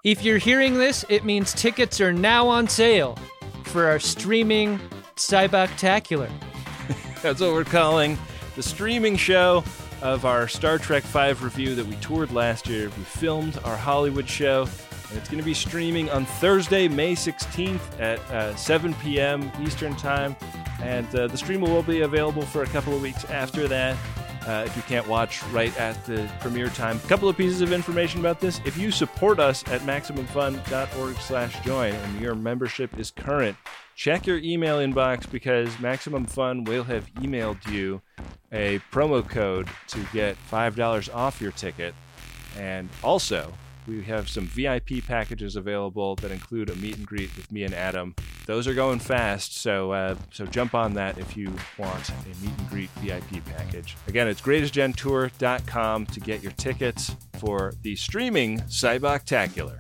If you're hearing this, it means tickets are now on sale for our streaming Cyboctacular. That's what we're calling the streaming show of our Star Trek V review that we toured last year. We filmed our Hollywood show, and it's going to be streaming on Thursday, May 16th at 7 p.m. Eastern Time. And the stream will be available for a couple of weeks after that. If you can't watch right at the premiere time. A couple of pieces of information about this. If you support us at MaximumFun.org/join and your membership is current, check your email inbox because Maximum Fun will have emailed you a promo code to get $5 off your ticket. And also, we have some VIP packages available that include a meet and greet with me and Adam. Those are going fast, so jump on that if you want a meet and greet VIP package. Again, it's greatestgentour.com to get your tickets for the streaming Cyboctacular.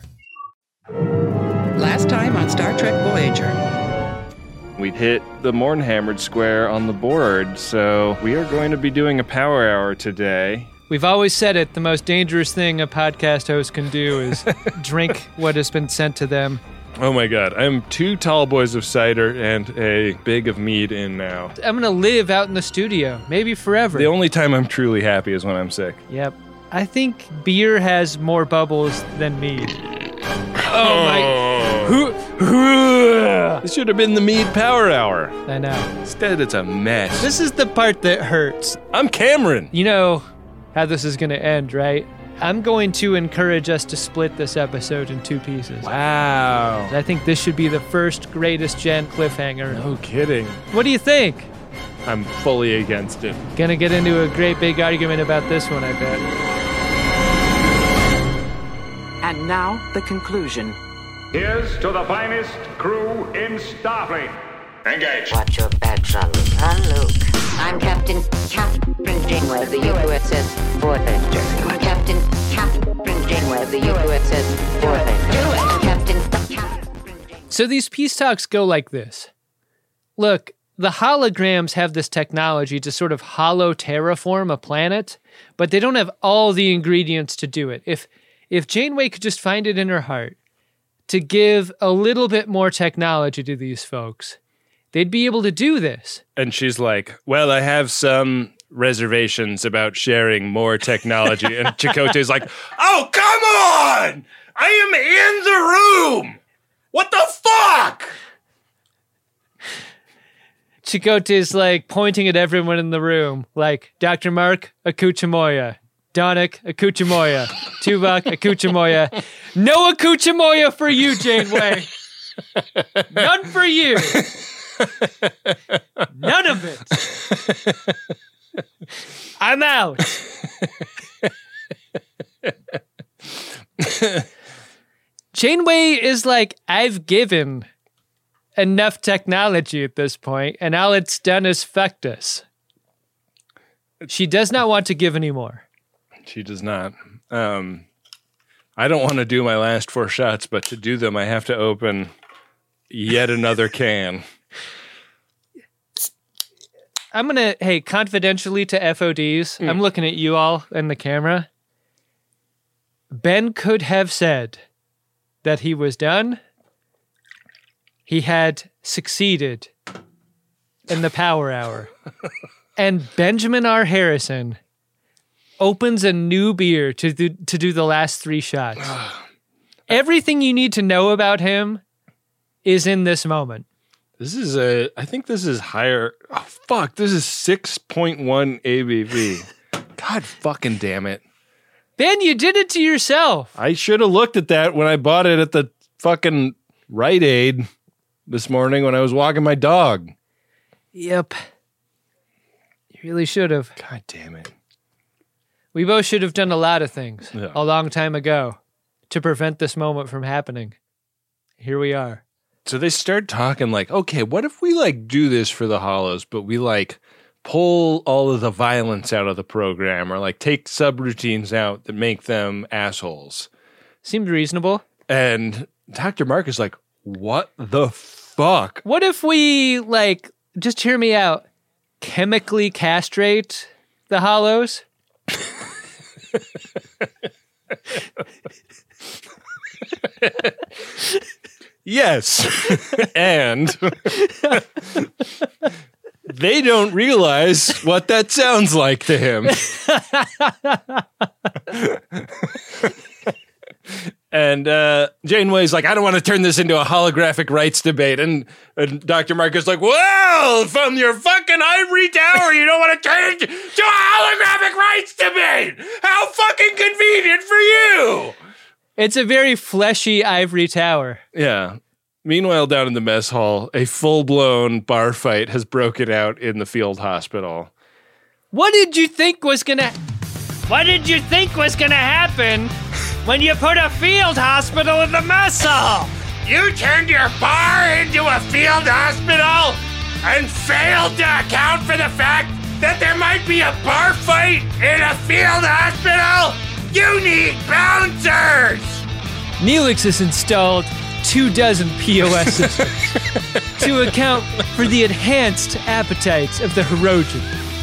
Last time on Star Trek Voyager. We hit the Mornhammered square on the board, so we are going to be doing a power hour today. We've always said it, the most dangerous thing a podcast host can do is drink what has been sent to them. Oh my god, I'm 2 tall boys of cider and a big of mead in now. I'm going to live out in the studio, maybe forever. The only time I'm truly happy is when I'm sick. Yep. I think beer has more bubbles than mead. Oh my... This should have been the mead power hour. I know. Instead, it's a mess. This is the part that hurts. I'm Cameron. You know how this is going to end, right? I'm going to encourage us to split this episode in 2 pieces. Wow. I think this should be the first Greatest Gen cliffhanger. No kidding. What do you think? I'm fully against it. Gonna get into a great big argument about this one, I bet. And now, the conclusion. Here's to the finest crew in Starfleet. Engage. Watch your back, Jean-Luc. Luke. I'm Captain Janeway of the USS Voyager. Captain Janeway of the USS Voyager. Captain. So these peace talks go like this. Look, the holograms have this technology to sort of hollow terraform a planet, but they don't have all the ingredients to do it. If Janeway could just find it in her heart to give a little bit more technology to these folks, they'd be able to do this. And she's like, well, I have some reservations about sharing more technology. And Chakotay's like, oh, come on! I am in the room! What the fuck? Chakotay's like pointing at everyone in the room, like Dr. Mark Akuchamoya, Donick Akuchamoya, Tuvok Akuchamoya. No Akuchamoya for you, Janeway. None for you. None of it. I'm out. Janeway is like, I've given enough technology at this point, and all it's done is fucked us. She does not want to give any more. She does not. I don't want to do my last 4 shots, but to do them, I have to open yet another can. I'm going to, hey, confidentially to FODs, I'm looking at you all in the camera. Ben could have said that he was done. He had succeeded in the power hour. And Benjamin R. Harrison opens a new beer to do the last 3 shots. Everything you need to know about him is in this moment. I think this is higher. Oh, fuck. This is 6.1 ABV. God fucking damn it. Ben, you did it to yourself. I should have looked at that when I bought it at the fucking Rite Aid this morning when I was walking my dog. Yep. You really should have. God damn it. We both should have done a lot of things Yeah. a long time ago to prevent this moment from happening. Here we are. So they start talking like, okay, what if we like do this for the Hollows, but we like pull all of the violence out of the program or like take subroutines out that make them assholes? Seemed reasonable. And Dr. Mark is like, what the fuck? What if we, like, just hear me out, chemically castrate the Hollows? Yes. And they don't realize what that sounds like to him. And Janeway's like, I don't want to turn this into a holographic rights debate. And Dr. Marcus like, well, from your fucking ivory tower, you don't want to turn it to a holographic rights debate. How fucking convenient for you. It's a very fleshy ivory tower. Yeah. Meanwhile, down in the mess hall, a full-blown bar fight has broken out in the field hospital. What did you think was gonna happen when you put a field hospital in the mess hall? You turned your bar into a field hospital and failed to account for the fact that there might be a bar fight in a field hospital? You need bouncers! Neelix has installed 24 POS systems to account for the enhanced appetites of the Hirogen.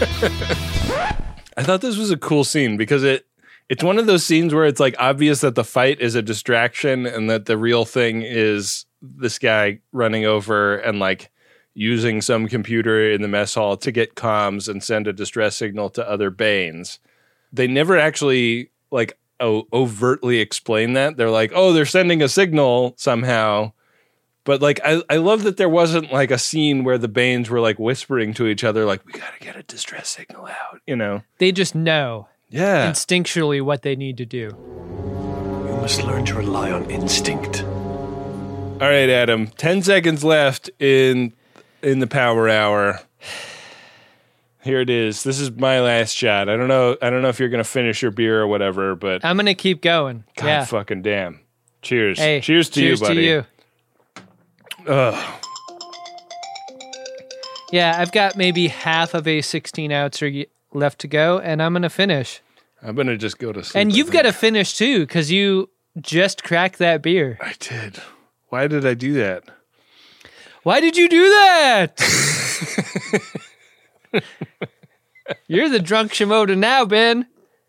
I thought this was a cool scene because it's one of those scenes where it's like obvious that the fight is a distraction and that the real thing is this guy running over and like using some computer in the mess hall to get comms and send a distress signal to other Banes. They never actually like overtly explain that. They're like, oh, they're sending a signal somehow. But like, I love that there wasn't like a scene where the Banes were like whispering to each other, like, we gotta get a distress signal out, you know? They just know instinctually what they need to do. You must learn to rely on instinct. All right, Adam, 10 seconds left in the power hour. Here it is. This is my last shot. I don't know if you're gonna finish your beer or whatever, but I'm gonna keep going. God fucking damn. Cheers. Hey, cheers to you, buddy. Cheers to you. Ugh. Yeah, I've got maybe half of a 16 ouncer left to go, and I'm gonna finish. I'm gonna just go to sleep. And you've got to finish too, because you just cracked that beer. I did. Why did I do that? Why did you do that? You're the drunk Shimoda now, Ben.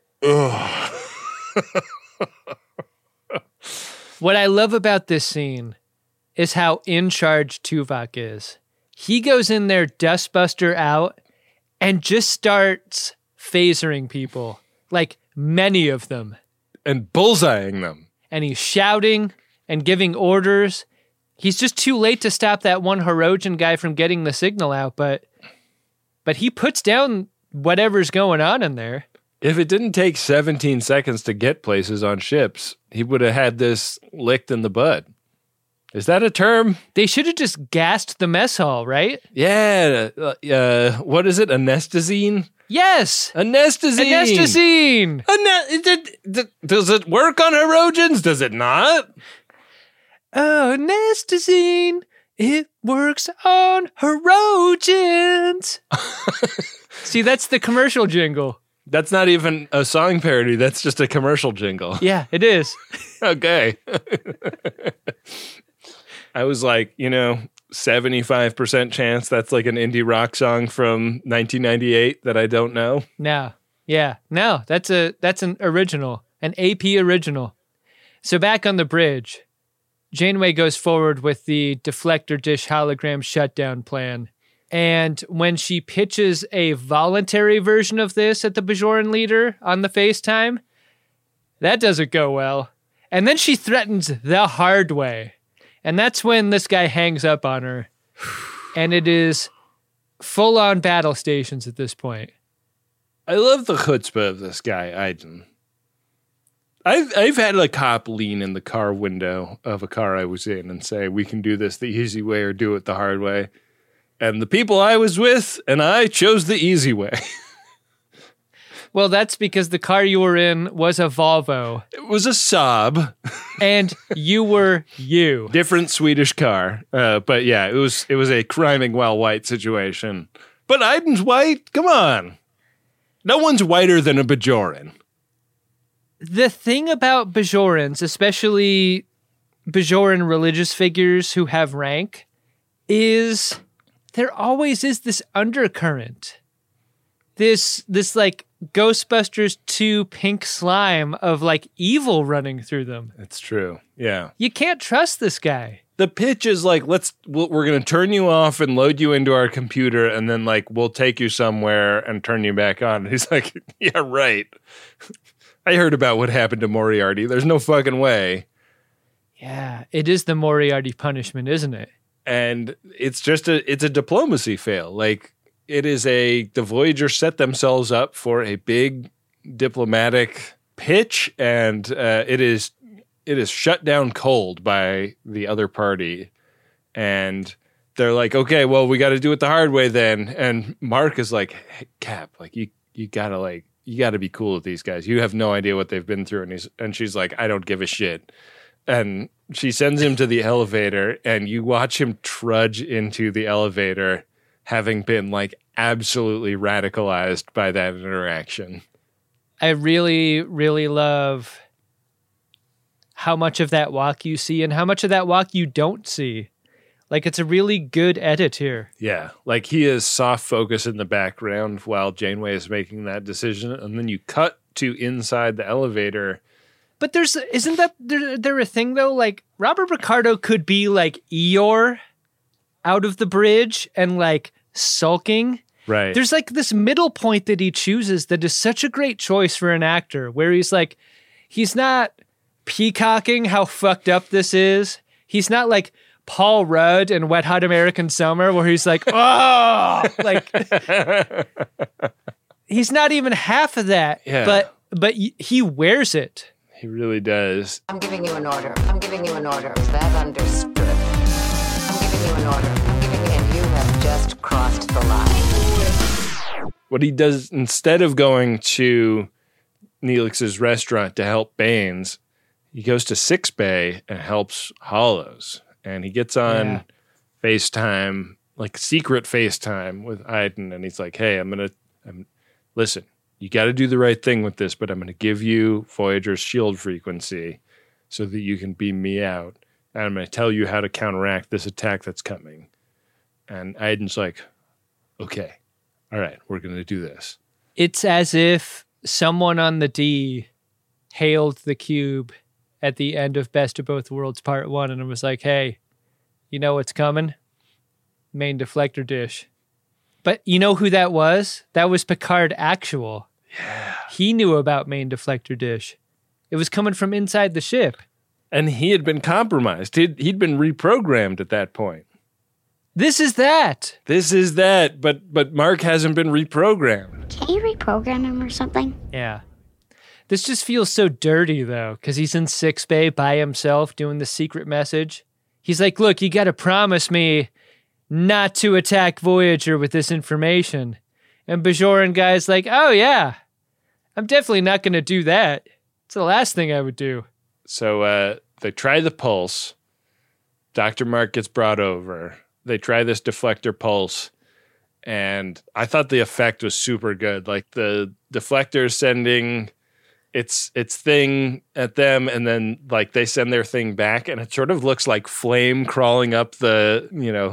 What I love about this scene is how in charge Tuvok is. He goes in there, dustbuster out, and just starts phasering people, like many of them. And bullseyeing them. And he's shouting and giving orders. He's just too late to stop that one Hirogen guy from getting the signal out, but he puts down whatever's going on in there. If it didn't take 17 seconds to get places on ships, he would have had this licked in the bud. Is that a term? They should have just gassed the mess hall, right? Yeah. What is it? Anestazine? Yes. Anestazine. Does it work on Hirogens? Does it not? Oh, Anestazine. It works on Hirogens. See, that's the commercial jingle. That's not even a song parody. That's just a commercial jingle. Yeah, it is. Okay. I was like, 75% chance that's like an indie rock song from 1998 that I don't know. No. Yeah. No, that's an original, an AP original. So back on the bridge, Janeway goes forward with the deflector dish hologram shutdown plan. And when she pitches a voluntary version of this at the Bajoran leader on the FaceTime, that doesn't go well. And then she threatens the hard way. And that's when this guy hangs up on her. And it is full-on battle stations at this point. I love the chutzpah of this guy, Aiden. I've had a cop lean in the car window of a car I was in and say, we can do this the easy way or do it the hard way. And the people I was with and I chose the easy way. Well, that's because the car you were in was a Volvo. It was a Saab. And you were you. Different Swedish car. But yeah, it was a criming while white situation. But Aiden's white? Come on. No one's whiter than a Bajoran. The thing about Bajorans, especially Bajoran religious figures who have rank, is there always is this undercurrent. This like Ghostbusters 2 pink slime of like evil running through them. It's true. Yeah. You can't trust this guy. The pitch is like, we're going to turn you off and load you into our computer, and then like we'll take you somewhere and turn you back on. And he's like, yeah, right. I heard about what happened to Moriarty. There's no fucking way. Yeah, it is the Moriarty punishment, isn't it? And it's a diplomacy fail. Like the Voyager set themselves up for a big diplomatic pitch, and it is shut down cold by the other party. And they're like, okay, well, we got to do it the hard way then. And Mark is like, hey, Cap, like you gotta be cool with these guys. You have no idea what they've been through. And she's like, I don't give a shit. And she sends him to the elevator, and you watch him trudge into the elevator, having been like absolutely radicalized by that interaction. I really, really love how much of that walk you see and how much of that walk you don't see. Like, it's a really good edit here. Yeah, like he is soft focus in the background while Janeway is making that decision, and then you cut to inside the elevator. But isn't there a thing though? Like, Robert Picardo could be like Eeyore out of the bridge and like sulking. Right. There's like this middle point that he chooses that is such a great choice for an actor, where he's like, he's not peacocking how fucked up this is. He's not like Paul Rudd in Wet Hot American Summer, where he's like, oh, like he's not even half of that. Yeah. But he wears it. He really does. I'm giving you an order. I'm giving you an order. Is that understood? I'm giving you an order. And you have just crossed the line. What he does, instead of going to Neelix's restaurant to help Baines, he goes to Six Bay and helps Hollows. And he gets on FaceTime, like secret FaceTime with Iden, and he's like, hey, listen, you got to do the right thing with this, but I'm going to give you Voyager's shield frequency so that you can beam me out. And I'm going to tell you how to counteract this attack that's coming. And Iden's like, okay, all right, we're going to do this. It's as if someone on the D hailed the cube at the end of Best of Both Worlds Part 1 and was like, hey, you know what's coming? Main deflector dish. But you know who that was? That was Picard Actual. Yeah. He knew about main deflector dish. It was coming from inside the ship. And he had been compromised. He'd been reprogrammed at that point. This is that. This is that, but Mark hasn't been reprogrammed. Can't you reprogram him or something? Yeah. This just feels so dirty, though, because he's in Six Bay by himself doing the secret message. He's like, look, you got to promise me not to attack Voyager with this information. And Bajoran guy's like, oh, yeah, I'm definitely not going to do that. It's the last thing I would do. So they try the pulse. Dr. Mark gets brought over. They try this deflector pulse. And I thought the effect was super good. Like the deflector sending its thing at them, and then like they send their thing back, and it sort of looks like flame crawling up the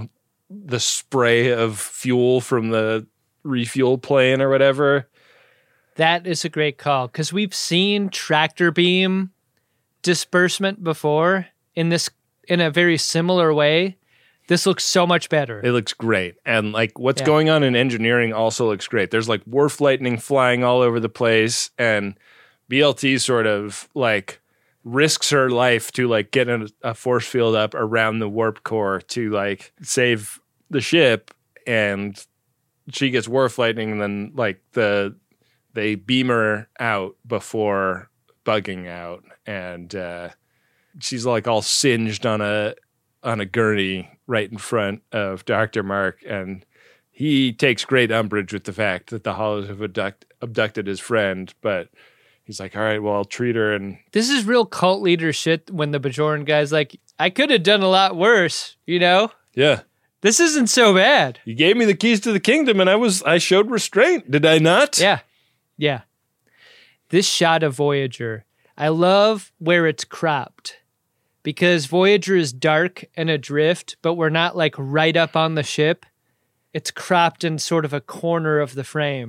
spray of fuel from the refuel plane or whatever. That is a great call, because we've seen tractor beam disbursement before in a very similar way. This looks so much better. It looks great. And like what's going on in engineering also looks great. There's like Worf lightning flying all over the place, and BLT sort of like risks her life to like get a force field up around the warp core to like save the ship, and she gets Worf lightning, and then like they beam her out before bugging out, and she's like all singed on a gurney right in front of Dr. Mark, and he takes great umbrage with the fact that the Hollows have abducted his friend, but he's like, all right, well, I'll treat her. And this is real cult leader shit when the Bajoran guy's like, I could have done a lot worse, you know? Yeah. This isn't so bad. You gave me the keys to the kingdom, and I showed restraint, did I not? Yeah. Yeah. This shot of Voyager, I love where it's cropped, because Voyager is dark and adrift, but we're not like right up on the ship. It's cropped in sort of a corner of the frame.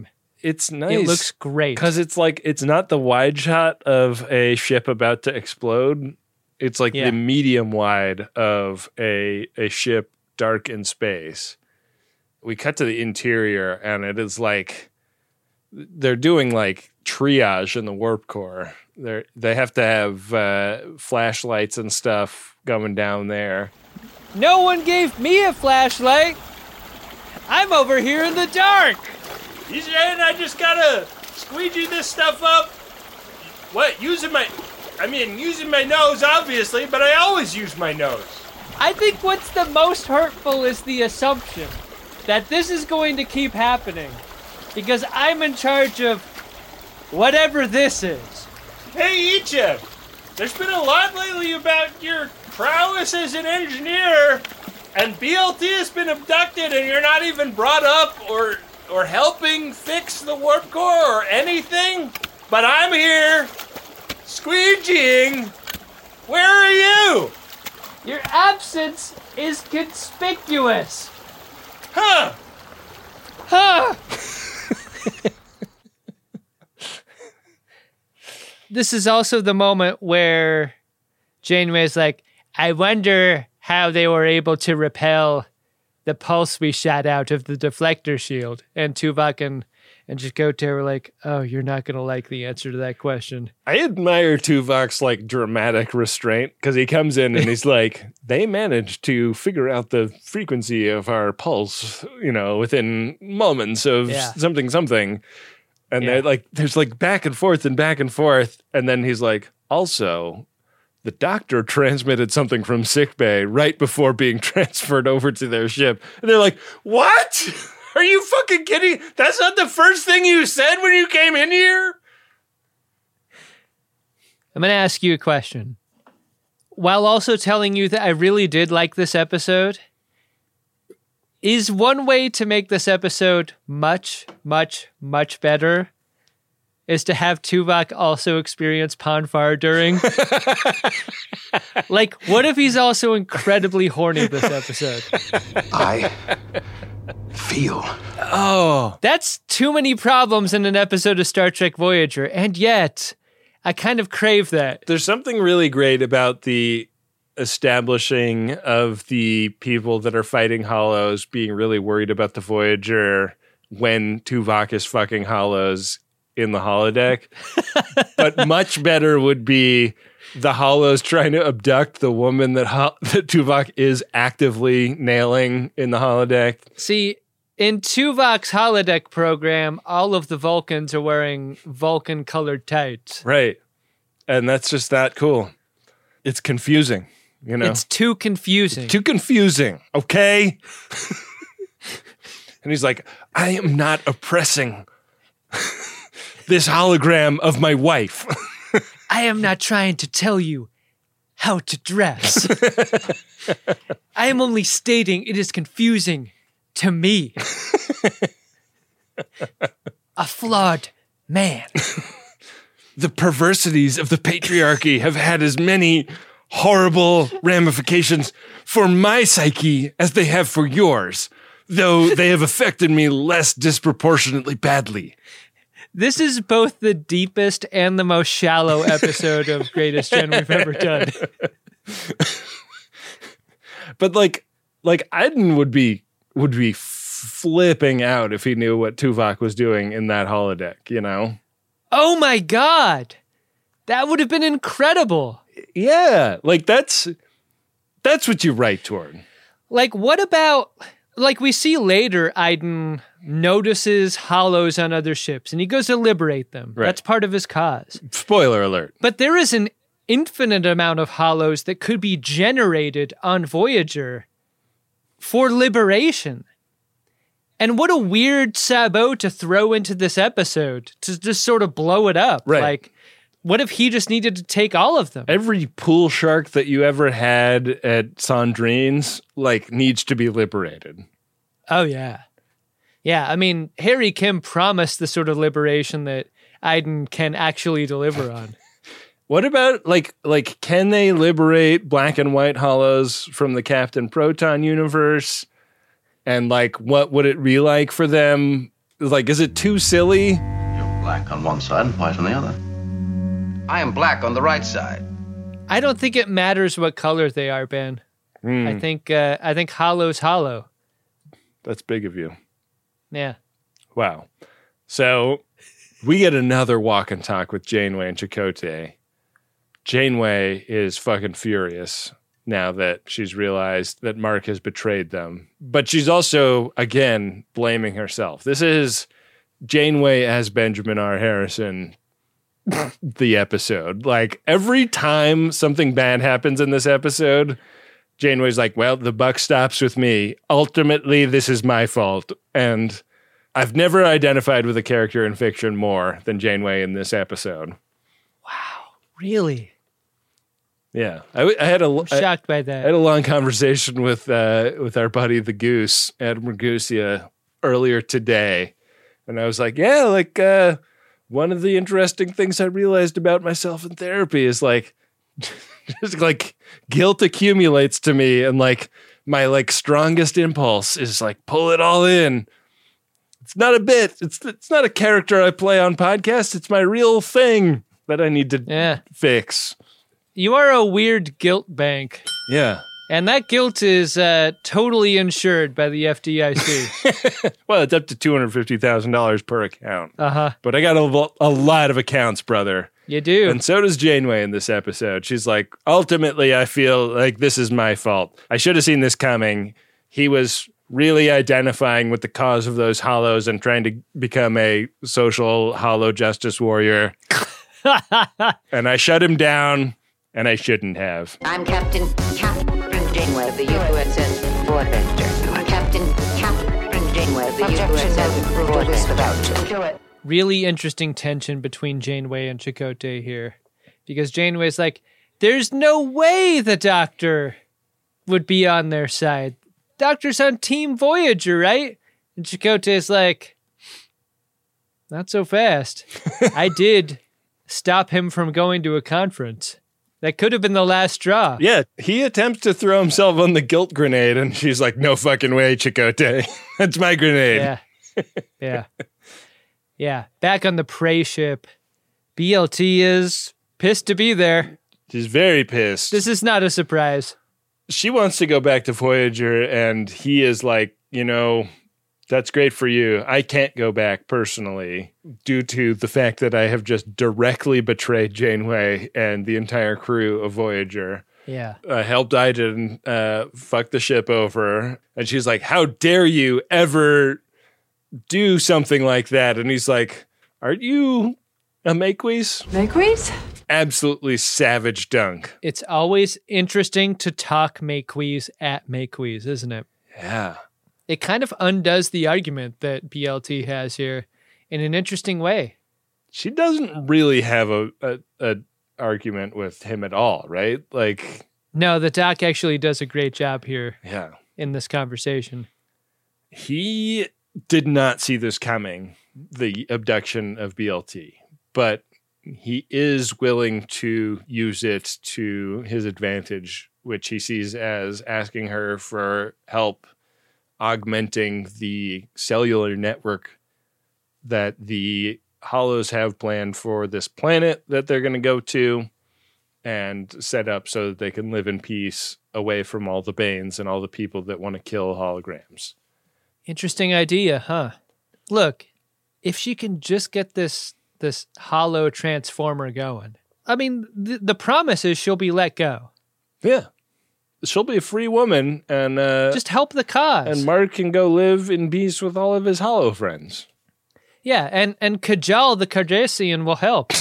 it's nice. It looks great. Because it's like, it's not the wide shot of a ship about to explode. It's like the medium wide of a ship dark in space. We cut to the interior, and it is like they're doing like triage in the warp core. They have to have flashlights and stuff going down there. No one gave me a flashlight. I'm over here in the dark. You saying I just gotta squeegee this stuff up? What? Using my nose, obviously, but I always use my nose. I think what's the most hurtful is the assumption that this is going to keep happening because I'm in charge of whatever this is. Hey, Ichi, there's been a lot lately about your prowess as an engineer, and BLT has been abducted and you're not even brought up or helping fix the warp core or anything. But I'm here, squeegeeing. Where are you? Your absence is conspicuous. Huh. This is also the moment where Janeway's like, I wonder how they were able to repel the pulse we shot out of the deflector shield. And Tuvok and Chakotay were like, oh, you're not going to like the answer to that question. I admire Tuvok's like dramatic restraint because he comes in and he's like, they managed to figure out the frequency of our pulse, within moments of something. And they're like, there's like back and forth. And then he's like, also, the doctor transmitted something from sickbay right before being transferred over to their ship. And they're like, what? Are you fucking kidding? That's not the first thing you said when you came in here? I'm going to ask you a question. While also telling you that I really did like this episode, is one way to make this episode much, much, much better is to have Tuvok also experience Ponfar during? Like, what if he's also incredibly horny this episode? I feel. Oh. That's too many problems in an episode of Star Trek Voyager, and yet I kind of crave that. There's something really great about the establishing of the people that are fighting Hollows being really worried about the Voyager when Tuvok is fucking Hollows in the holodeck. But much better would be the Hollows trying to abduct the woman that Tuvok is actively nailing in the holodeck. See, in Tuvok's holodeck program, all of the Vulcans are wearing Vulcan-colored tights. Right. And that's just that cool. It's confusing, It's too confusing. Too confusing, okay? And he's like, I am not oppressing this hologram of my wife. I am not trying to tell you how to dress. I am only stating it is confusing to me. A flawed man. The perversities of the patriarchy have had as many horrible ramifications for my psyche as they have for yours, though they have affected me less disproportionately badly. This is both the deepest and the most shallow episode of Greatest Gen we've ever done. But like Iden would be flipping out if he knew what Tuvok was doing in that holodeck, Oh my God. That would have been incredible. Yeah, like that's what you write toward. Like, what about, like, we see later Iden notices hollows on other ships and he goes to liberate them. Right. That's part of his cause. Spoiler alert. But there is an infinite amount of hollows that could be generated on Voyager for liberation. And what a weird sabot to throw into this episode to just sort of blow it up. Right. Like, what if he just needed to take all of them? Every pool shark that you ever had at Sandrine's, needs to be liberated. Oh, yeah. Yeah, I mean, Harry Kim promised the sort of liberation that Iden can actually deliver on. What about, can they liberate black and white hollows from the Captain Proton universe? And, what would it be like for them, Like, is it too silly? You're black on one side and white on the other. I am black on the right side. I don't think it matters what color they are, Ben. I think hollow's hollow. That's big of you. Yeah. Wow. So we get another walk and talk with Janeway and Chakotay. Janeway is fucking furious now that she's realized that Mark has betrayed them. But she's also, again, blaming herself. This is Janeway as Benjamin R. Harrison, the episode. Like, every time something bad happens in this episode, Janeway's like, well, the buck stops with me. Ultimately, this is my fault. And I've never identified with a character in fiction more than Janeway in this episode. Wow. Really? Yeah. I'm shocked by that. I had a long conversation with our buddy, the Goose, Adam Ragusia, earlier today. And I was like, yeah, like, one of the interesting things I realized about myself in therapy is like, just like guilt accumulates to me, and like my like strongest impulse is like pull it all in. It's not a bit. It's not a character I play on podcasts. It's my real thing that I need to fix. You are a weird guilt bank. Yeah. And that guilt is totally insured by the FDIC. Well, it's up to $250,000 per account. Uh-huh. But I got a lot of accounts, brother. You do. And so does Janeway in this episode. She's like, ultimately, I feel like this is my fault. I should have seen this coming. He was really identifying with the cause of those hollows and trying to become a social hollow justice warrior. And I shut him down, and I shouldn't have. I'm Captain Janeway of the USS Voyager. Captain Janeway of the USS Voyager. Really interesting tension between Janeway and Chakotay here. Because Janeway's like, there's no way the Doctor would be on their side. Doctor's on Team Voyager, right? And Chakotay's like, not so fast. I did stop him from going to a conference. That could have been the last straw. Yeah, he attempts to throw himself on the guilt grenade, and she's like, no fucking way, Chakotay. That's my grenade. Yeah. Yeah. Yeah. Back on the prey ship, BLT is pissed to be there. She's very pissed. This is not a surprise. She wants to go back to Voyager, and he is like, that's great for you. I can't go back personally due to the fact that I have just directly betrayed Janeway and the entire crew of Voyager. Yeah. Helped Iden fuck the ship over. And she's like, how dare you ever do something like that? And he's like, aren't you a Maquis? Maquis? Absolutely savage dunk. It's always interesting to talk Maquis at Maquis, isn't it? Yeah. It kind of undoes the argument that BLT has here in an interesting way. She doesn't really have a argument with him at all, right? Like, no, the Doc actually does a great job here. Yeah. In this conversation. He did not see this coming, the abduction of BLT, but he is willing to use it to his advantage, which he sees as asking her for help augmenting the cellular network that the Hollows have planned for this planet that they're going to go to and set up so that they can live in peace away from all the Banes and all the people that want to kill holograms. Interesting idea, huh? Look, if she can just get this hollow transformer going, I mean, the promise is she'll be let go. Yeah. She'll be a free woman, and just help the cause. And Mark can go live in peace with all of his hollow friends. Yeah, and Kajal the Cardassian will help.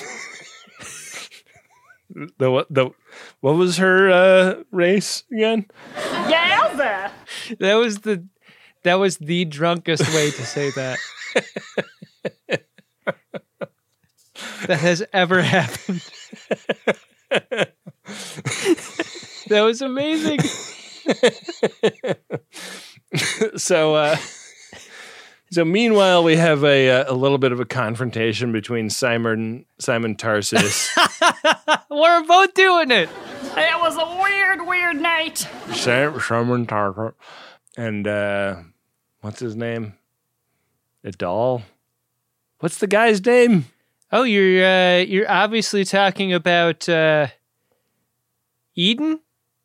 What was her race again? Yowza! That was the drunkest way to say that. That has ever happened. That was amazing. So meanwhile, we have a little bit of a confrontation between Simon Tarsis. We're both doing it. It was a weird night. Simon Tarsis. And what's his name? Idal? What's the guy's name? Oh, you're obviously talking about Eden?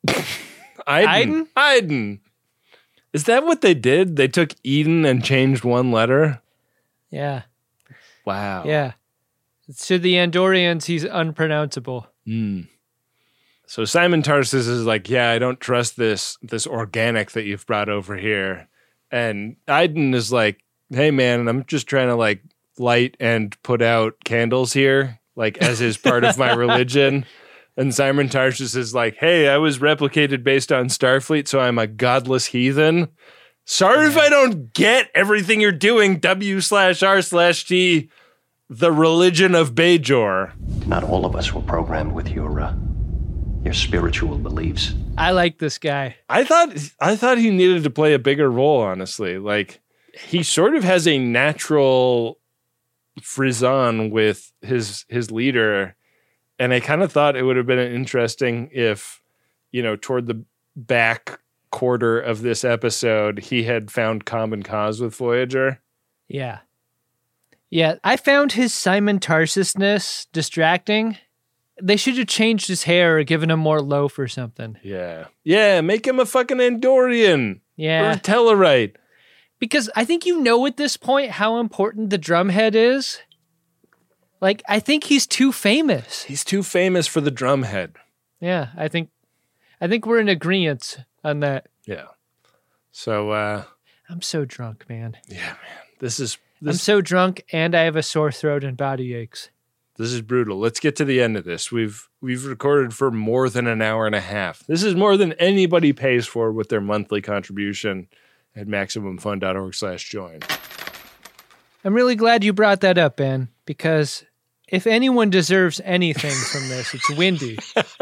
Iden. Is that what they did? They took Eden and changed one letter? Yeah. Wow. Yeah. To the Andorians, he's unpronounceable. So Simon Tarsus is like, yeah, I don't trust this organic that you've brought over here. And Iden is like, hey, man, I'm just trying to like light and put out candles here, like as is part of my religion. And Simon Tarsus is like, hey, I was replicated based on Starfleet, so I'm a godless heathen. Sorry if I don't get everything you're doing, W/R/T, the religion of Bajor. Not all of us were programmed with your spiritual beliefs. I like this guy. I thought he needed to play a bigger role, honestly. Like, he sort of has a natural frisson with his leader, and I kind of thought it would have been interesting if, toward the back quarter of this episode, he had found common cause with Voyager. Yeah. Yeah, I found his Simon Tarsusness distracting. They should have changed his hair or given him more loaf or something. Yeah. Yeah, make him a fucking Andorian. Yeah. Or a Tellarite. Because I think at this point how important the drumhead is. Like, I think he's too famous. He's too famous for the drumhead. Yeah, I think we're in agreement on that. Yeah. So, I'm so drunk, man. Yeah, man. I'm so drunk and I have a sore throat and body aches. This is brutal. Let's get to the end of this. We've recorded for more than an hour and a half. This is more than anybody pays for with their monthly contribution at MaximumFun.org/join. I'm really glad you brought that up, Ben, because if anyone deserves anything from this, it's Windy.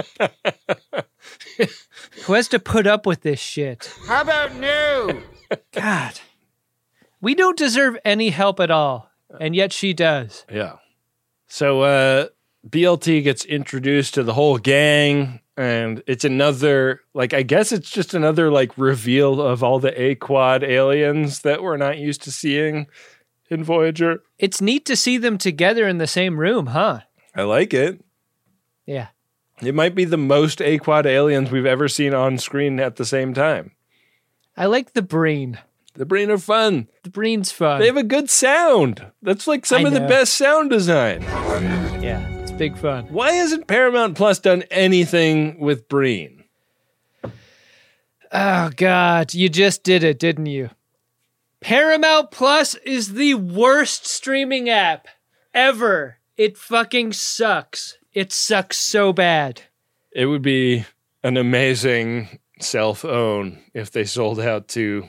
Who has to put up with this shit? How about new? God. We don't deserve any help at all, and yet she does. Yeah. So BLT gets introduced to the whole gang, and it's another, I guess it's just another, reveal of all the A-Quad aliens that we're not used to seeing in Voyager. It's neat to see them together in the same room, huh? I like it. Yeah. It might be the most A-Quad aliens we've ever seen on screen at the same time. I like the Breen. The Breen are fun. The Breen's fun. They have a good sound. That's some of the best sound design. Yeah, it's big fun. Why hasn't Paramount Plus done anything with Breen? Oh, God. You just did it, didn't you? Paramount Plus is the worst streaming app ever. It fucking sucks. It sucks so bad. It would be an amazing self-own if they sold out to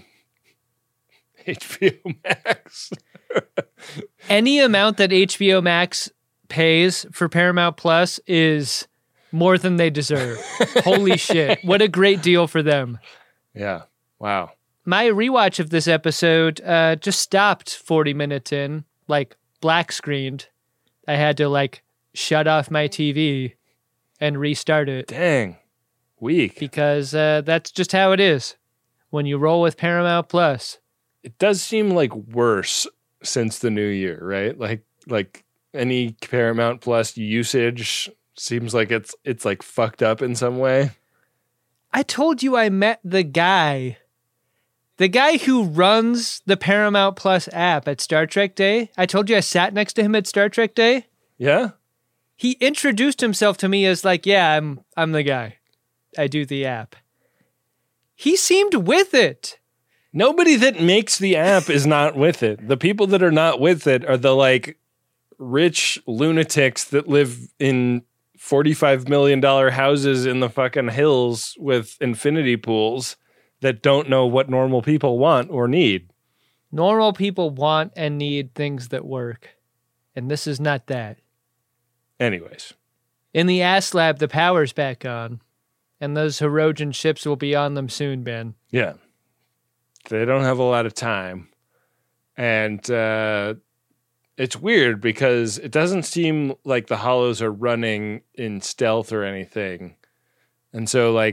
HBO Max. Any amount that HBO Max pays for Paramount Plus is more than they deserve. Holy shit. What a great deal for them. Yeah. Wow. My rewatch of this episode just stopped 40 minutes in, black screened. I had to shut off my TV and restart it. Dang. Weak. Because that's just how it is when you roll with Paramount Plus. It does seem worse since the new year, right? Like any Paramount Plus usage seems like it's fucked up in some way. I told you I met the guy who runs the Paramount Plus app at Star Trek Day. I told you I sat next to him at Star Trek Day. Yeah. He introduced himself to me as yeah, I'm the guy. I do the app. He seemed with it. Nobody that makes the app is not with it. The people that are not with it are the rich lunatics that live in $45 million houses in the fucking hills with infinity pools that don't know what normal people want or need. Normal people want and need things that work. And this is not that. Anyways. In the ass lab, the power's back on. And those Hirogen ships will be on them soon, Ben. Yeah. They don't have a lot of time. And it's weird because it doesn't seem like the Hollows are running in stealth or anything. And so,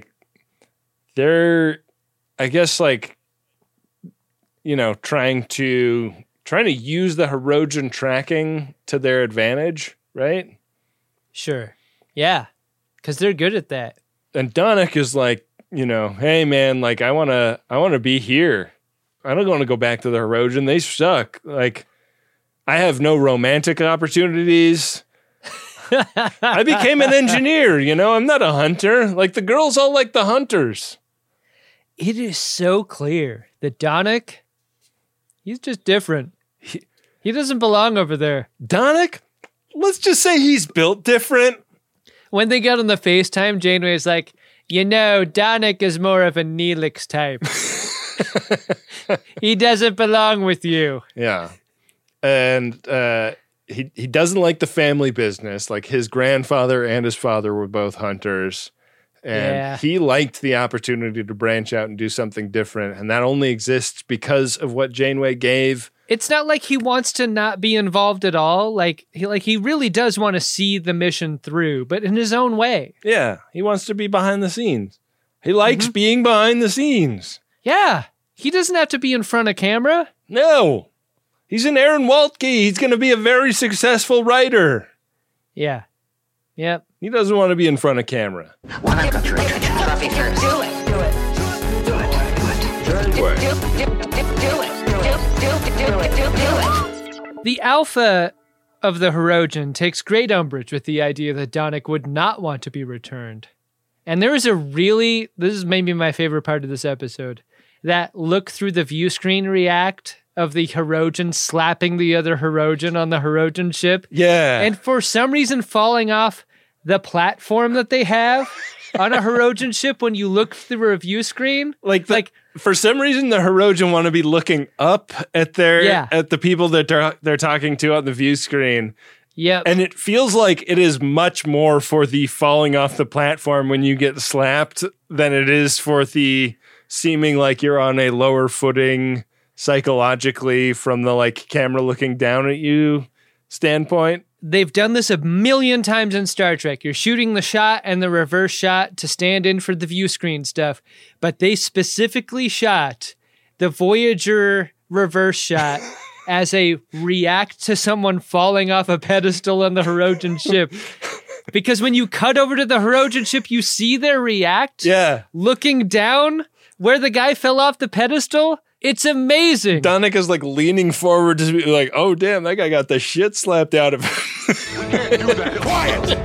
they're, I guess, trying to trying to use the Hirogen tracking to their advantage, right? Sure. Yeah. Because they're good at that. And Donnick is like, hey man, like I wanna be here. I don't want to go back to the Hirogen. They suck. Like, I have no romantic opportunities. I became an engineer, I'm not a hunter. Like, the girls all like the hunters. It is so clear that Donnick, he's just different. He doesn't belong over there. Donnick, let's just say he's built different. When they got on the FaceTime, Janeway's like, Donnick is more of a Neelix type. He doesn't belong with you. Yeah. And he doesn't like the family business. Like, his grandfather and his father were both hunters. And he liked the opportunity to branch out and do something different. And that only exists because of what Janeway gave. It's not like he wants to not be involved at all. He really does want to see the mission through, but in his own way. Yeah. He wants to be behind the scenes. He likes being behind the scenes. Yeah. He doesn't have to be in front of camera. No. He's an Aaron Waltke. He's going to be a very successful writer. Yeah. Yep. He doesn't want to be in front of camera. When I've got your attention, Scruffy first. Do it. Do it. Do it. Do it. The Alpha of the Hirogen takes great umbrage with the idea that Donnick would not want to be returned. And there is this is maybe my favorite part of this episode, that look through the view screen react of the Hirogen slapping the other Hirogen on the Hirogen ship. Yeah. And for some reason falling off the platform that they have on a Hirogen ship when you look through a view screen. For some reason, the Hirogen want to be looking up at at the people that they're talking to on the view screen. Yep. And it feels like it is much more for the falling off the platform when you get slapped than it is for the seeming like you're on a lower footing psychologically from the camera looking down at you standpoint. They've done this a million times in Star Trek. You're shooting the shot and the reverse shot to stand in for the view screen stuff. But they specifically shot the Voyager reverse shot as a react to someone falling off a pedestal on the Hirogen ship. Because when you cut over to the Hirogen ship, you see their react. Yeah. Looking down where the guy fell off the pedestal. It's amazing. Donnick is leaning forward to be like, oh, damn, that guy got the shit slapped out of him. We can't do that. Quiet!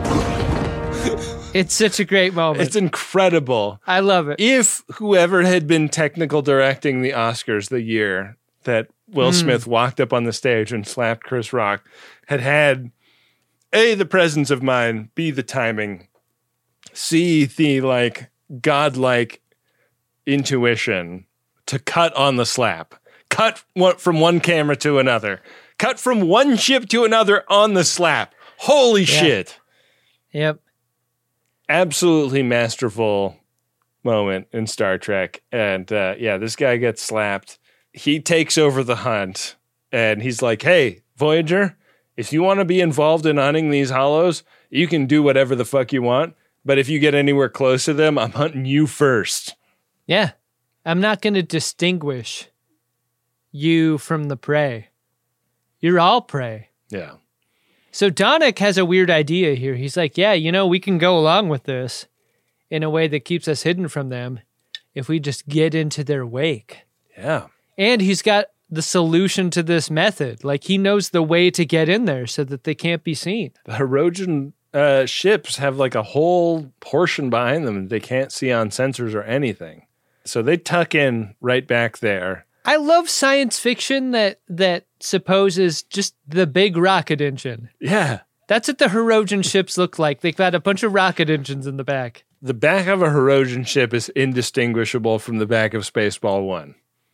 It's such a great moment. It's incredible. I love it. If whoever had been technical directing the Oscars the year that Will Smith walked up on the stage and slapped Chris Rock had A, the presence of mind, B, the timing, C, the godlike intuition to cut on the slap, cut from one camera to another, cut from one ship to another on the slap. Holy shit. Yep. Absolutely masterful moment in Star Trek. And this guy gets slapped. He takes over the hunt and he's like, hey, Voyager, if you want to be involved in hunting these hollows, you can do whatever the fuck you want. But if you get anywhere close to them, I'm hunting you first. Yeah. I'm not going to distinguish you from the prey. You're all prey. Yeah. So Donnick has a weird idea here. He's like, we can go along with this in a way that keeps us hidden from them if we just get into their wake. Yeah. And he's got the solution to this method. He knows the way to get in there so that they can't be seen. The Hirogen ships have a whole portion behind them that they can't see on sensors or anything. So they tuck in right back there. I love science fiction that supposes just the big rocket engine. Yeah. That's what the Hirogen ships look like. They've got a bunch of rocket engines in the back. The back of a Hirogen ship is indistinguishable from the back of Spaceball 1.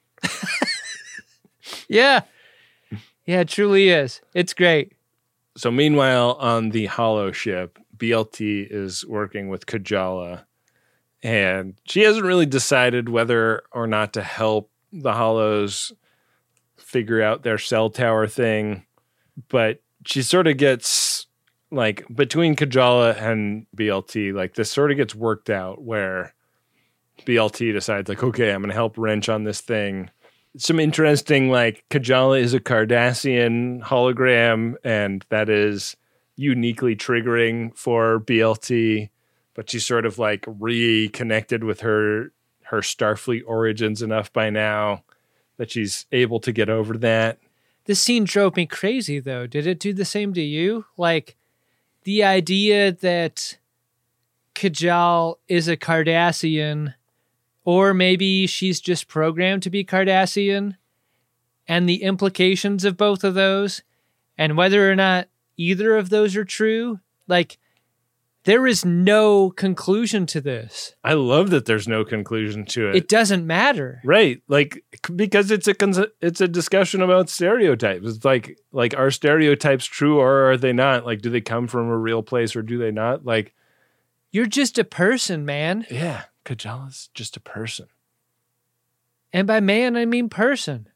Yeah. Yeah, it truly is. It's great. So meanwhile, on the Hollow ship, BLT is working with Kajala. And she hasn't really decided whether or not to help the Hollows figure out their cell tower thing. But she sort of gets, between Kajala and BLT, this sort of gets worked out where BLT decides, okay, I'm going to help wrench on this thing. some interesting, like, Kajala is a Cardassian hologram, and that is uniquely triggering for BLT, but she's sort of like reconnected with her Starfleet origins enough by now that she's able to get over that. This scene drove me crazy, though. Did it do the same to you? Like, the idea that Kajal is a Cardassian, or maybe she's just programmed to be Cardassian, and the implications of both of those, and whether or not either of those are true. Like, there is no conclusion to this. I love that there's no conclusion to it. It doesn't matter. Right. Like, because it's a discussion about stereotypes. It's like, are stereotypes true or are they not? Like, do they come from a real place or do they not? Like, you're just a person, man. Yeah. Kajala's just a person. And by man, I mean person.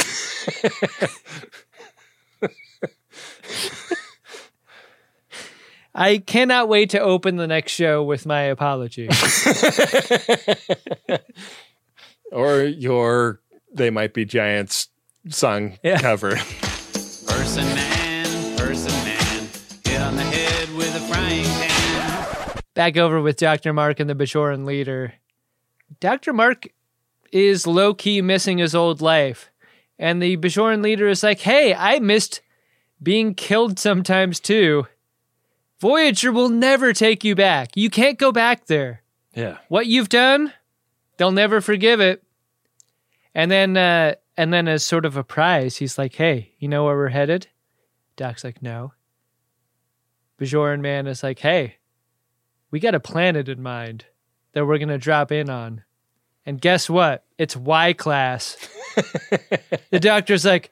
I cannot wait to open the next show with my apology. Or your They Might Be Giants song cover. Person man, hit on the head with a frying pan. Back over with Dr. Mark and the Bajoran leader. Dr. Mark is low-key missing his old life. And the Bajoran leader is like, hey, I missed being killed sometimes too. Voyager will never take you back. You can't go back there. Yeah. What you've done, they'll never forgive it. And then as sort of a prize, he's like, hey, you know where we're headed? Doc's like, no. Bajoran man is like, hey, we got a planet in mind that we're going to drop in on. And guess what? It's Y-class. The doctor's like,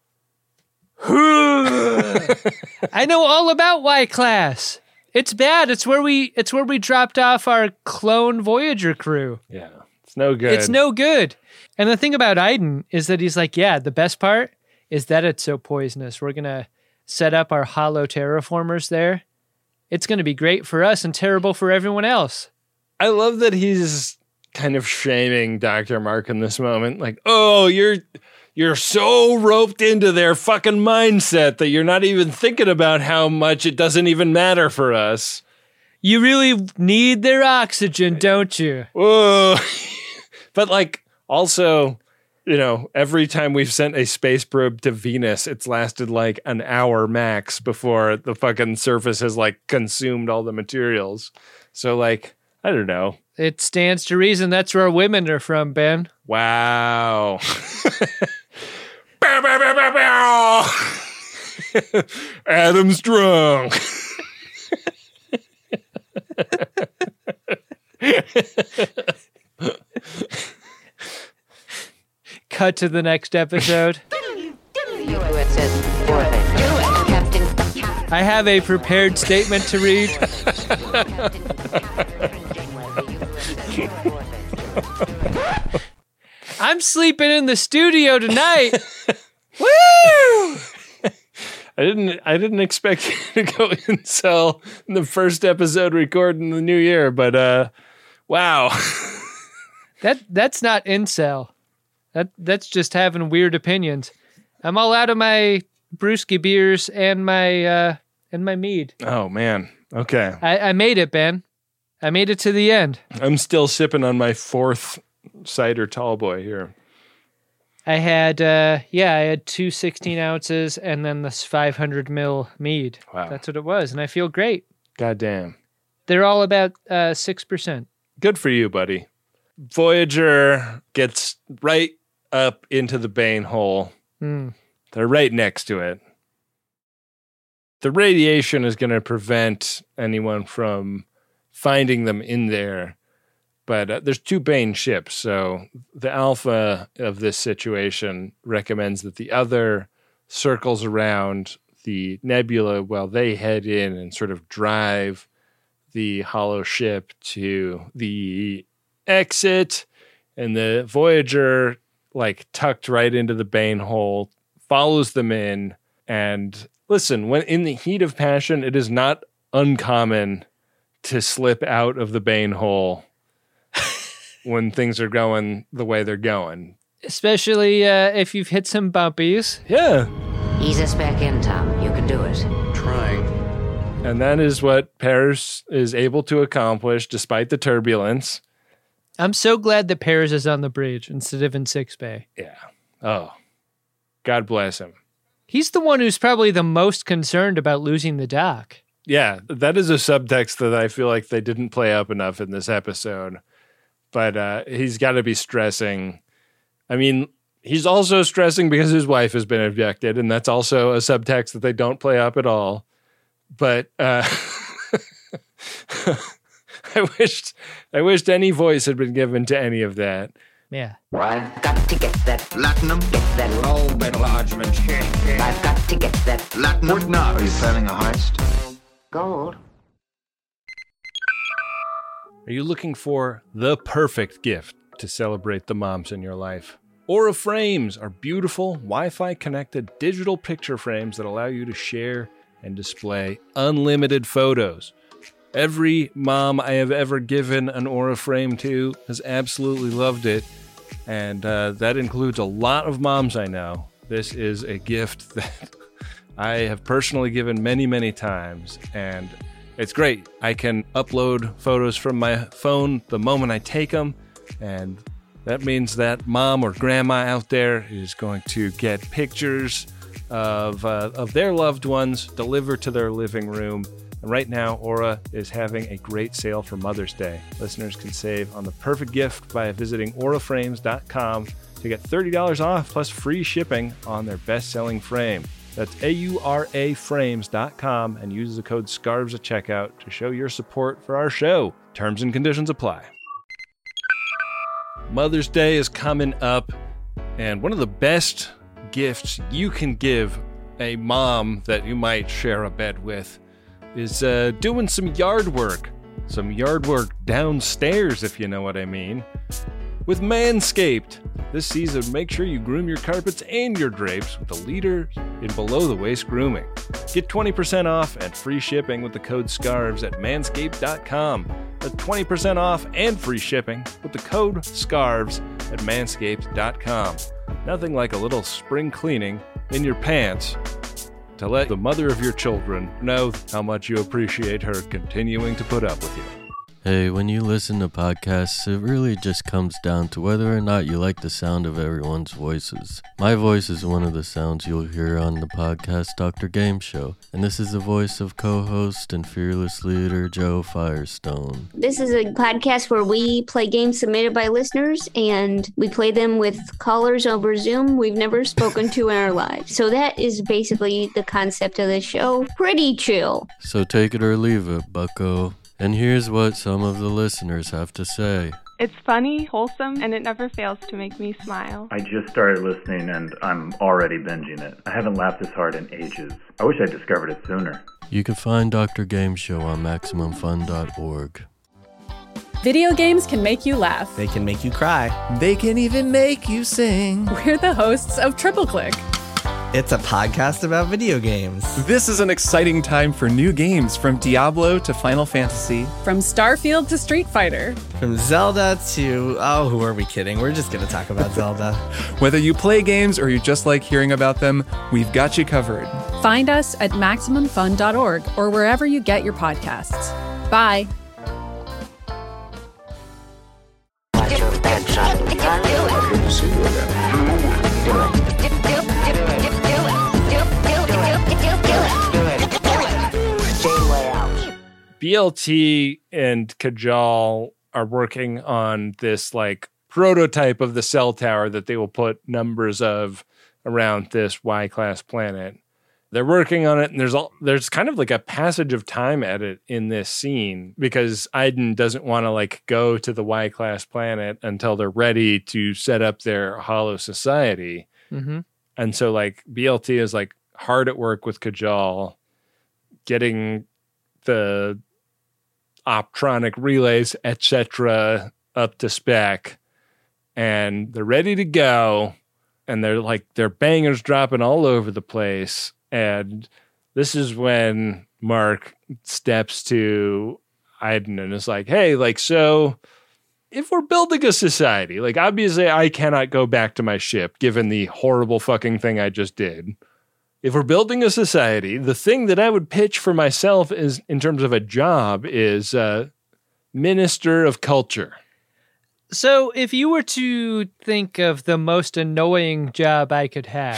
I know all about Y-class. It's bad. It's where we dropped off our clone Voyager crew. Yeah. It's no good. It's no good. And the thing about Iden is that he's like, yeah, the best part is that it's so poisonous. We're going to set up our hollow terraformers there. It's going to be great for us and terrible for everyone else. I love that he's kind of shaming Dr. Mark in this moment. Like, oh, you're so roped into their fucking mindset that you're not even thinking about how much it doesn't even matter for us. You really need their oxygen, don't you? Whoa. But like, also, you know, every time we've sent a space probe to Venus, it's lasted like an hour max before the fucking surface has like consumed all the materials. So like, I don't know. It stands to reason that's where women are from, Ben. Wow. Bow, bow, bow, bow, bow. Adam Strong. Cut to the next episode. I have a prepared statement to read. I'm sleeping in the studio tonight. Woo! I didn't expect you to go incel in the first episode recorded in the new year, but wow. That's not incel. That's just having weird opinions. I'm all out of my brewski beers and my mead. Oh man. Okay. I made it, Ben. I made it to the end. I'm still sipping on my fourth cider tall boy here. I had 2 16 ounces and then this 500 ml mead. Wow. That's what it was. And I feel great. Goddamn. They're all about 6%. Good for you, buddy. Voyager gets right up into the Bane hole. They're right next to it. The radiation is going to prevent anyone from finding them in there. But there's 2 Bane ships, so the alpha of this situation recommends that the other circles around the nebula while they head in and sort of drive the hollow ship to the exit. And the Voyager, like, tucked right into the Bane hole, follows them in. And listen, when in the heat of passion, it is not uncommon to slip out of the Bane hole when things are going the way they're going. Especially if you've hit some bumpies. Yeah. Ease us back in, Tom. You can do it. Trying. And that is what Paris is able to accomplish despite the turbulence. I'm so glad that Paris is on the bridge instead of in sickbay. Yeah. Oh, God bless him. He's the one who's probably the most concerned about losing the doc. Yeah, that is a subtext that I feel like they didn't play up enough in this episode. But he's got to be stressing. I mean, he's also stressing because his wife has been abducted, and that's also a subtext that they don't play up at all. But I wished any voice had been given to any of that. Yeah. I've got to get that Platinum. Get that Low enlargement. I've got to get that Platinum. Would not. Are you planning a heist? gold. Are you looking for the perfect gift to celebrate the moms in your life? Aura Frames are beautiful, Wi-Fi connected digital picture frames that allow you to share and display unlimited photos. Every mom I have ever given an Aura frame to has absolutely loved it, and that includes a lot of moms I know. This is a gift that I have personally given many, many times, and it's great. I can upload photos from my phone the moment I take them, and that means that mom or grandma out there is going to get pictures of their loved ones delivered to their living room. And right now, Aura is having a great sale for Mother's Day. Listeners can save on the perfect gift by visiting auraframes.com to get $30 off plus free shipping on their best-selling frame. That's auraframes.com and use the code SCARVES at checkout to show your support for our show. Terms and conditions apply. Mother's Day is coming up, and one of the best gifts you can give a mom that you might share a bed with is doing some yard work. Some yard work downstairs, if you know what I mean. With Manscaped. This season, make sure you groom your carpets and your drapes with the leader in below-the-waist grooming. Get 20% off and free shipping with the code SCARVES at manscaped.com. That's 20% off and free shipping with the code SCARVES at manscaped.com. Nothing like a little spring cleaning in your pants to let the mother of your children know how much you appreciate her continuing to put up with you. Hey, when you listen to podcasts, it really just comes down to whether or not you like the sound of everyone's voices. My voice is one of the sounds you'll hear on the podcast Dr. Game Show, and this is the voice of co-host and fearless leader Joe Firestone. This is a podcast where we play games submitted by listeners, and we play them with callers over Zoom we've never spoken to in our lives. So that is basically the concept of the show. Pretty chill. So take it or leave it, bucko. And here's what some of the listeners have to say. It's funny, wholesome, and it never fails to make me smile. I just started listening and I'm already binging it. I haven't laughed this hard in ages. I wish I discovered it sooner. You can find Dr. Game Show on MaximumFun.org. Video games can make you laugh. They can make you cry. They can even make you sing. We're the hosts of Triple Click. It's a podcast about video games. This is an exciting time for new games, from Diablo to Final Fantasy. From Starfield to Street Fighter. From Zelda to... oh, who are we kidding? We're just going to talk about Zelda. Whether you play games or you just like hearing about them, we've got you covered. Find us at MaximumFun.org or wherever you get your podcasts. Bye. BLT and Kajal are working on this like prototype of the cell tower that they will put numbers of around this Y-class planet. They're working on it, and there's kind of like a passage of time edit in this scene because Iden doesn't want to like go to the Y-class planet until they're ready to set up their hollow society. Mm-hmm. And so like BLT is like hard at work with Kajal, getting the optronic relays, etc., up to spec, and they're ready to go, and they're bangers dropping all over the place. And this is when Mark steps to Iden and is like, hey, like, so if we're building a society, like obviously I cannot go back to my ship given the horrible fucking thing I just did. If we're building a society, the thing that I would pitch for myself is, in terms of a job, is Minister of Culture. So if you were to think of the most annoying job I could have,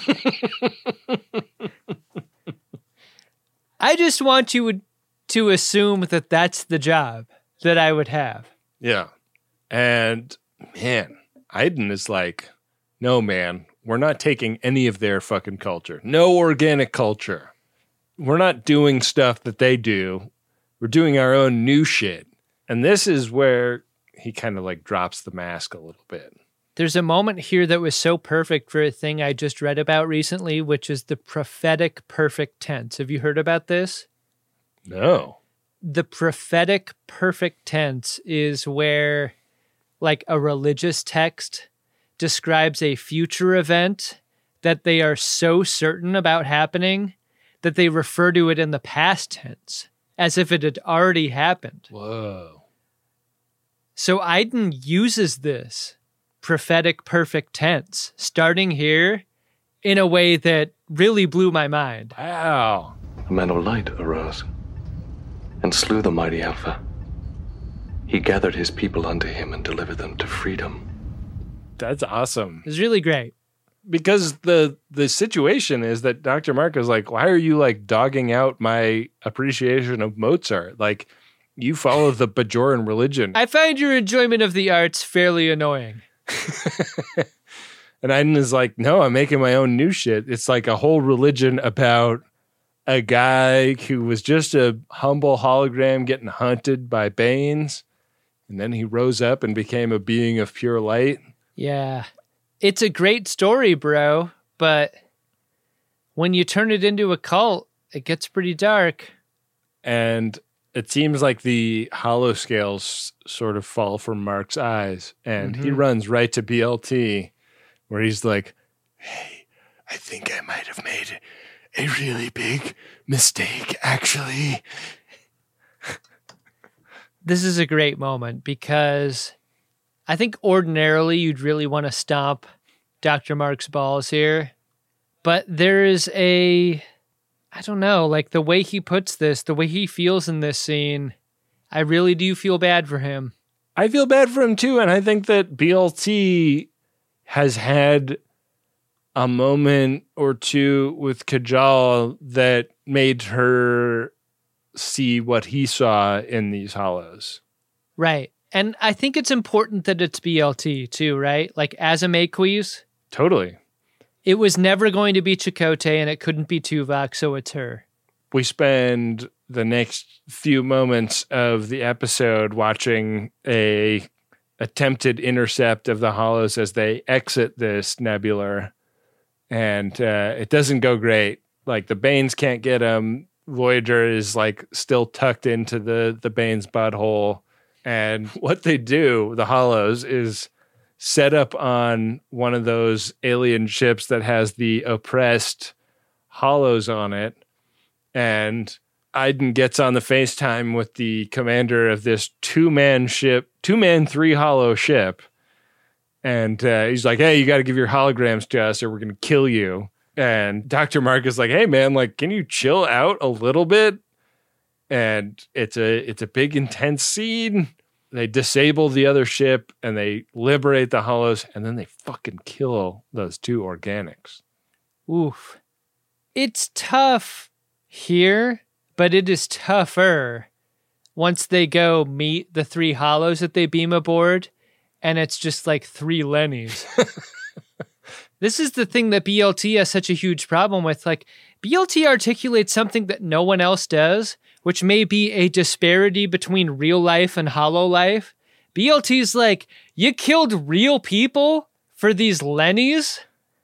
I just want you to assume that that's the job that I would have. Yeah. And man, Iden is like, no, man, we're not taking any of their fucking culture. No organic culture. We're not doing stuff that they do. We're doing our own new shit. And this is where he kind of like drops the mask a little bit. There's a moment here that was so perfect for a thing I just read about recently, which is the prophetic perfect tense. Have you heard about this? No. The prophetic perfect tense is where like a religious text describes a future event that they are so certain about happening that they refer to it in the past tense as if it had already happened. Whoa. So Iden uses this prophetic perfect tense starting here in a way that really blew my mind. Wow. A man of light arose and slew the mighty Alpha. He gathered his people unto him and delivered them to freedom. That's awesome. It's really great. Because the situation is that Dr. Mark is like, why are you like dogging out my appreciation of Mozart? Like, you follow the Bajoran religion. I find your enjoyment of the arts fairly annoying. And Iden is like, no, I'm making my own new shit. It's like a whole religion about a guy who was just a humble hologram getting hunted by Banes. And then he rose up and became a being of pure light. Yeah. It's a great story, bro. But when you turn it into a cult, it gets pretty dark. And it seems like the hollow scales sort of fall from Mark's eyes, and he runs right to BLT, where he's like, hey, I think I might have made a really big mistake, actually. This is a great moment because I think ordinarily you'd really want to stomp Dr. Mark's balls here, but there is I don't know, like the way he puts this, the way he feels in this scene, I really do feel bad for him. I feel bad for him too, and I think that BLT has had a moment or two with Kajal that made her see what he saw in these hollows. Right. And I think it's important that it's BLT too, right? Like as a Maquis. Totally. It was never going to be Chakotay, and it couldn't be Tuvok, so it's her. We spend the next few moments of the episode watching a attempted intercept of the hollows as they exit this nebula, and it doesn't go great. Like the Banes can't get him. Voyager is like still tucked into the Banes butthole, and what they do, the hollows, is set up on one of those alien ships that has the oppressed hollows on it. And Iden gets on the FaceTime with the commander of this two-man, 3 hollow ship. And he's like, hey, you got to give your holograms to us or we're going to kill you. And Dr. Mark is like, hey, man, like, can you chill out a little bit? And it's a big, intense scene. They disable the other ship and they liberate the hollows, and then they fucking kill those 2 organics. Oof. It's tough here, but it is tougher once they go meet the 3 hollows that they beam aboard, and it's just like 3 Lennies. This is the thing that BLT has such a huge problem with. Like, BLT articulates something that no one else does, which may be a disparity between real life and hollow life. BLT's like, you killed real people for these Lennies?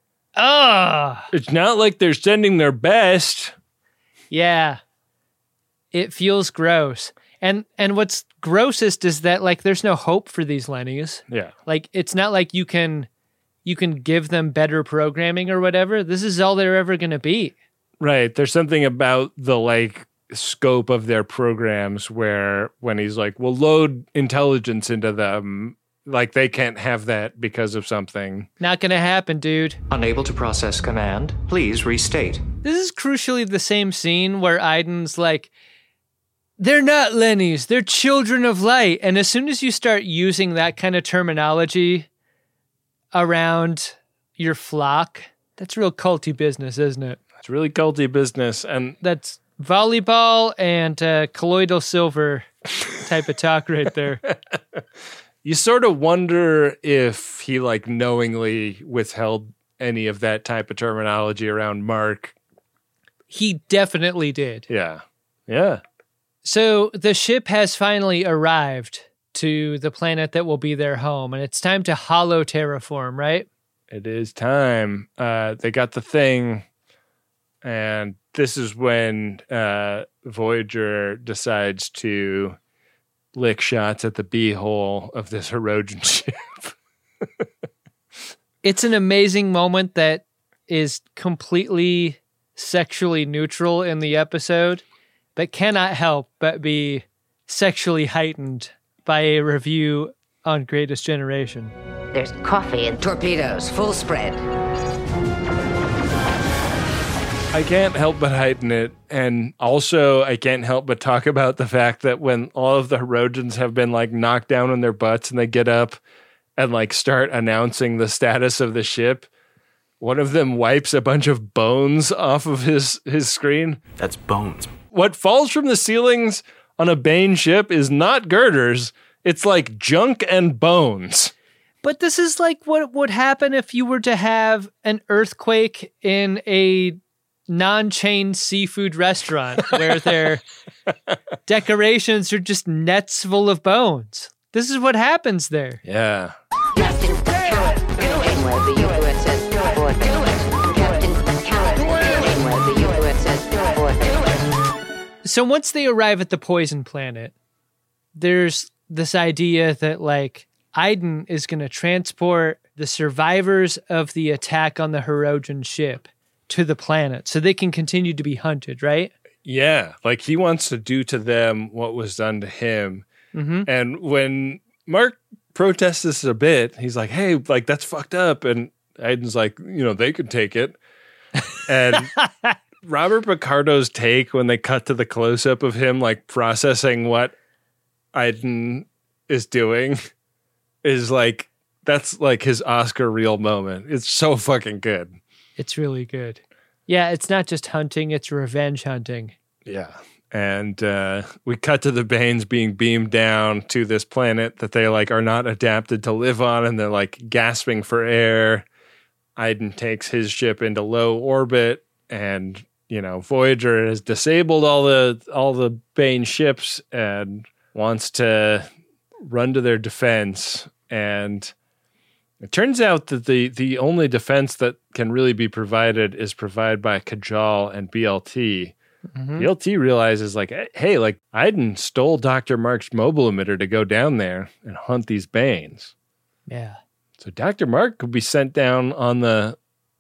It's not like they're sending their best. Yeah. It feels gross. And what's grossest is that, like, there's no hope for these Lennies. Yeah. Like, it's not like you can give them better programming or whatever. This is all they're ever going to be. Right. There's something about the, like, scope of their programs where when he's like, we'll load intelligence into them, like they can't have that because of something. Not gonna happen, dude. Unable to process command. Please restate. This is crucially the same scene where Iden's like, they're not Lennies, they're children of light. And as soon as you start using that kind of terminology around your flock, that's real culty business, isn't it? It's really culty business. And that's volleyball and colloidal silver type of talk right there. You sort of wonder if he like knowingly withheld any of that type of terminology around Mark. He definitely did. Yeah. Yeah. So the ship has finally arrived to the planet that will be their home, and it's time to hollow terraform, right? It is time. They got the thing, and this is when Voyager decides to lick shots at the beehole of this Hirogen ship. It's an amazing moment that is completely sexually neutral in the episode, but cannot help but be sexually heightened by a review on Greatest Generation. There's coffee and torpedoes, full spread. I can't help but heighten it, and also I can't help but talk about the fact that when all of the Hirogens have been like knocked down on their butts and they get up and like start announcing the status of the ship, one of them wipes a bunch of bones off of his screen. That's bones. What falls from the ceilings on a Bane ship is not girders. It's like junk and bones. But this is like what would happen if you were to have an earthquake in a non-chain seafood restaurant where their decorations are just nets full of bones. This is what happens there. Yeah. Captain Janeway of the USS Voyager. Captain Janeway of the USS Voyager. So once they arrive at the poison planet, there's this idea that like Iden is going to transport the survivors of the attack on the Hirogen ship to the planet so they can continue to be hunted, right? Yeah, like he wants to do to them what was done to him. Mm-hmm. And when Mark protests this a bit, he's like, hey, like that's fucked up. And Iden's like, they could take it. And Robert Picardo's take when they cut to the close-up of him like processing what Iden is doing is like, that's like his Oscar reel moment. It's so fucking good. It's really good. Yeah, it's not just hunting, it's revenge hunting. Yeah. And we cut to the Banes being beamed down to this planet that they like are not adapted to live on, and they're like gasping for air. Iden takes his ship into low orbit, and Voyager has disabled all the Bane ships and wants to run to their defense. And it turns out that the only defense that can really be provided is provided by Kajal and BLT. Mm-hmm. BLT realizes like, hey, like Iden stole Dr. Mark's mobile emitter to go down there and hunt these Banes. Yeah. So Dr. Mark could be sent down on the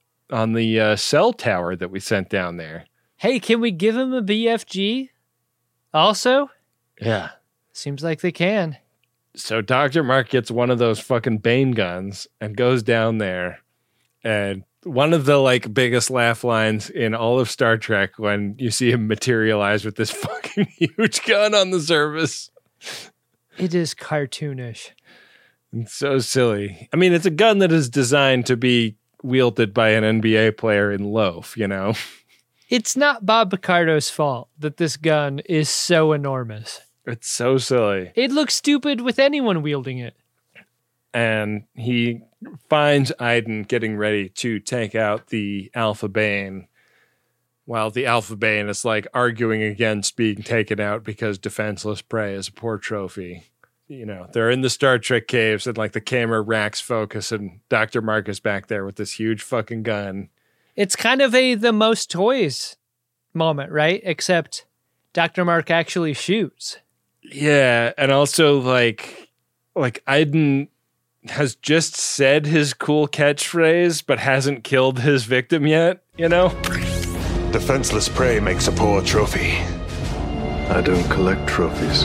cell tower that we sent down there. Hey, can we give him a BFG also? Yeah. Seems like they can. So Dr. Mark gets one of those fucking Bane guns and goes down there. And one of the like biggest laugh lines in all of Star Trek when you see him materialize with this fucking huge gun on the surface. It is cartoonish. It's so silly. I mean, it's a gun that is designed to be wielded by an NBA player in loaf, It's not Bob Picardo's fault that this gun is so enormous. It's so silly. It looks stupid with anyone wielding it. And he finds Iden getting ready to take out the Alpha Bane, while the Alpha Bane is like arguing against being taken out because defenseless prey is a poor trophy. They're in the Star Trek caves and like the camera racks focus and Dr. Mark is back there with this huge fucking gun. It's kind of the most toys moment, right? Except Dr. Mark actually shoots. Yeah, and also like Iden has just said his cool catchphrase, but hasn't killed his victim yet, Defenseless prey makes a poor trophy. I don't collect trophies.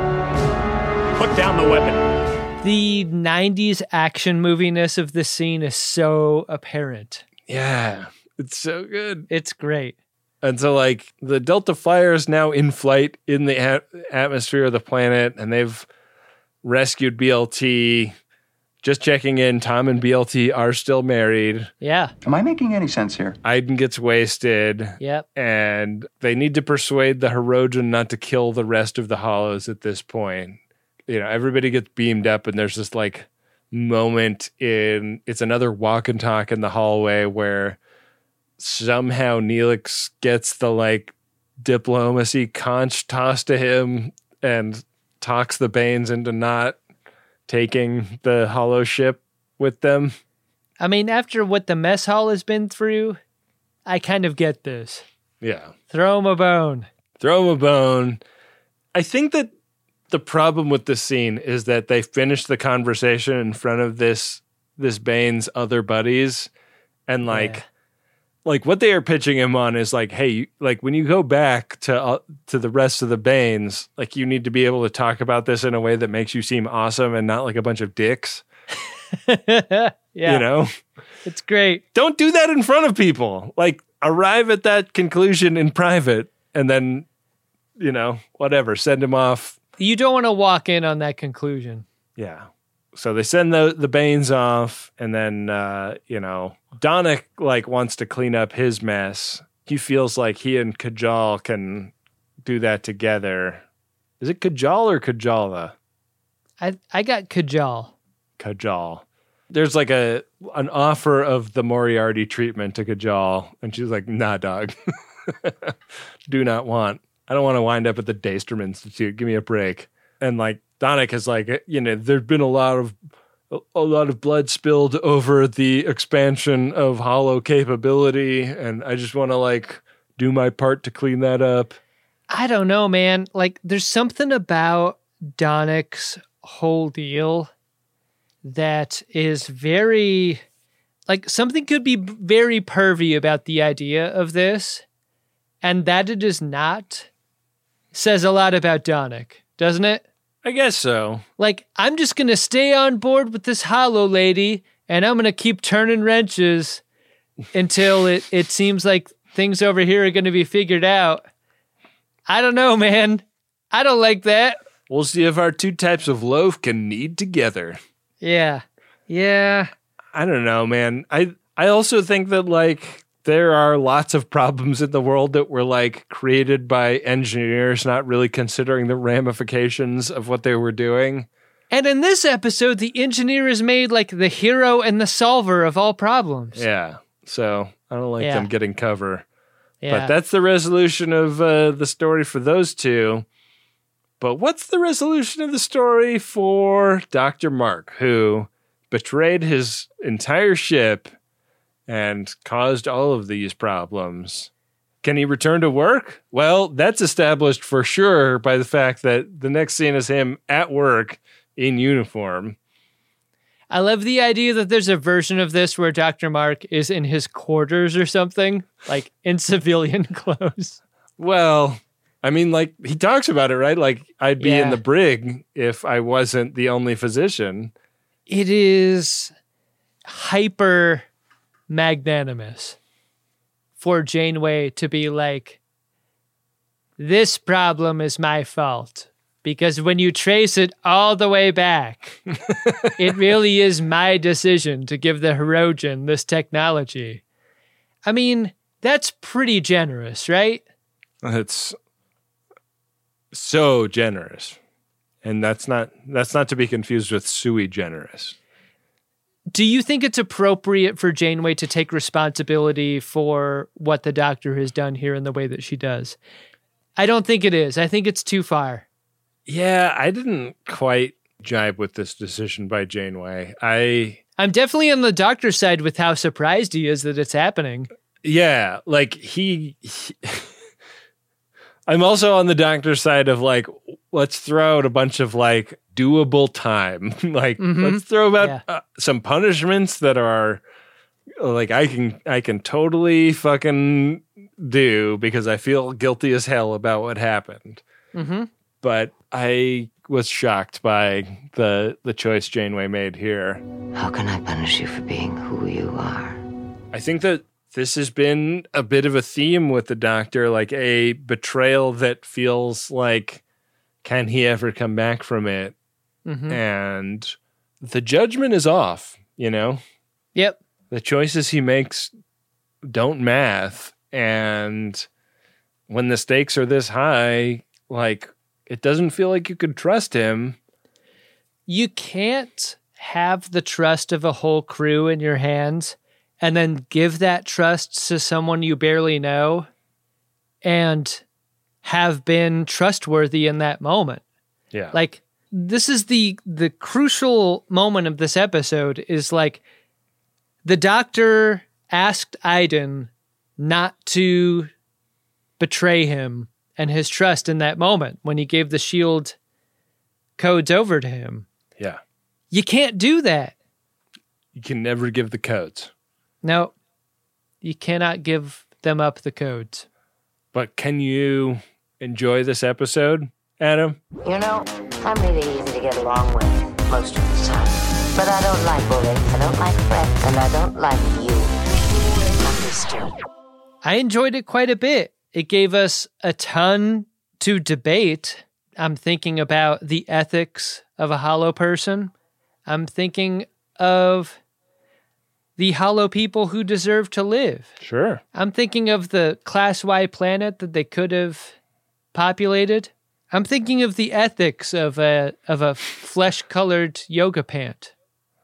Put down the weapon. The 90s action moviness of this scene is so apparent. Yeah, it's so good. It's great. And so, like, the Delta Flyer is now in flight in the atmosphere of the planet, and they've rescued BLT. Just checking in, Tom and BLT are still married. Yeah. Am I making any sense here? Iden gets wasted. Yep. And they need to persuade the Hirogen not to kill the rest of the Hollows at this point. You know, everybody gets beamed up, and there's this, like, moment it's another walk and talk in the hallway where somehow Neelix gets the, like, diplomacy conch tossed to him and talks the Banes into not taking the Hollow ship with them. I mean, after what the mess hall has been through, I kind of get this. Yeah. Throw him a bone. Throw him a bone. I think that the problem with this scene is that they finished the conversation in front of this Bane's other buddies, and like what they are pitching him on is like, hey, like when you go back to the rest of the Banes, like you need to be able to talk about this in a way that makes you seem awesome and not like a bunch of dicks. Yeah. You know? It's great. Don't do that in front of people. Like arrive at that conclusion in private and then, you know, whatever, send him off. You don't want to walk in on that conclusion. Yeah. So they send the Banes off, and then, you know, Donnic, like, wants to clean up his mess. He feels like he and Kajal can do that together. Is it Kajal or Kajala? I got Kajal. Kajal. There's, like, an offer of the Moriarty treatment to Kajal, and she's like, nah, dog. Do not want. I don't want to wind up at the Daystrom Institute. Give me a break. And, like, Donnic is like, you know, there's been a lot of blood spilled over the expansion of Hollow capability, and I just want to like do my part to clean that up. I don't know, man. Like, there's something about Donnic's whole deal that is very, like, something could be very pervy about the idea of this, and that it is not says a lot about Donnic, doesn't it? I guess so. Like, I'm just going to stay on board with this Hollow lady, and I'm going to keep turning wrenches until it seems like things over here are going to be figured out. I don't know, man. I don't like that. We'll see if our two types of loaf can knead together. Yeah. Yeah. I don't know, man. I also think that, like, there are lots of problems in the world that were like created by engineers not really considering the ramifications of what they were doing. And in this episode, the engineer is made like the hero and the solver of all problems. Yeah. So I don't like them getting cover. Yeah. But that's the resolution of the story for those two. But what's the resolution of the story for Dr. Mark, who betrayed his entire ship and caused all of these problems? Can he return to work? Well, that's established for sure by the fact that the next scene is him at work in uniform. I love the idea that there's a version of this where Dr. Mark is in his quarters or something, like in civilian clothes. Well, I mean, like, he talks about it, right? Like, I'd be in the brig if I wasn't the only physician. It is hyper magnanimous for Janeway to be like, this problem is my fault because when you trace it all the way back, it really is my decision to give the Hirogen this technology. I mean, that's pretty generous, right? It's so generous. And that's not to be confused with sui generis. Do you think it's appropriate for Janeway to take responsibility for what the Doctor has done here in the way that she does? I don't think it is. I think it's too far. Yeah, I didn't quite jibe with this decision by Janeway. I'm definitely on the Doctor's side with how surprised he is that it's happening. Yeah, like he I'm also on the Doctor's side of like, let's throw out a bunch of like doable time. Like, let's throw about some punishments that are like I can totally fucking do because I feel guilty as hell about what happened. Mm-hmm. But I was shocked by the choice Janeway made here. How can I punish you for being who you are? I think that this has been a bit of a theme with the Doctor, like a betrayal that feels like, can he ever come back from it? Mm-hmm. And the judgment is off, you know? Yep. The choices he makes don't math. And when the stakes are this high, like, it doesn't feel like you could trust him. You can't have the trust of a whole crew in your hands and then give that trust to someone you barely know and have been trustworthy in that moment. Yeah. Like, this is the crucial moment of this episode is like the Doctor asked Iden not to betray him and his trust in that moment when he gave the shield codes over to him. Yeah. You can't do that. You can never give the codes. No, you cannot give them up the codes. But can you enjoy this episode, Adam? You know, I'm really easy to get along with most of the time. But I don't like bullying, I don't like threats, and I don't like you. Understood. I enjoyed it quite a bit. It gave us a ton to debate. I'm thinking about the ethics of a hollow person. I'm thinking of the hollow people who deserve to live. Sure. I'm thinking of the Class Y planet that they could have populated. I'm thinking of the ethics of a flesh-colored yoga pant.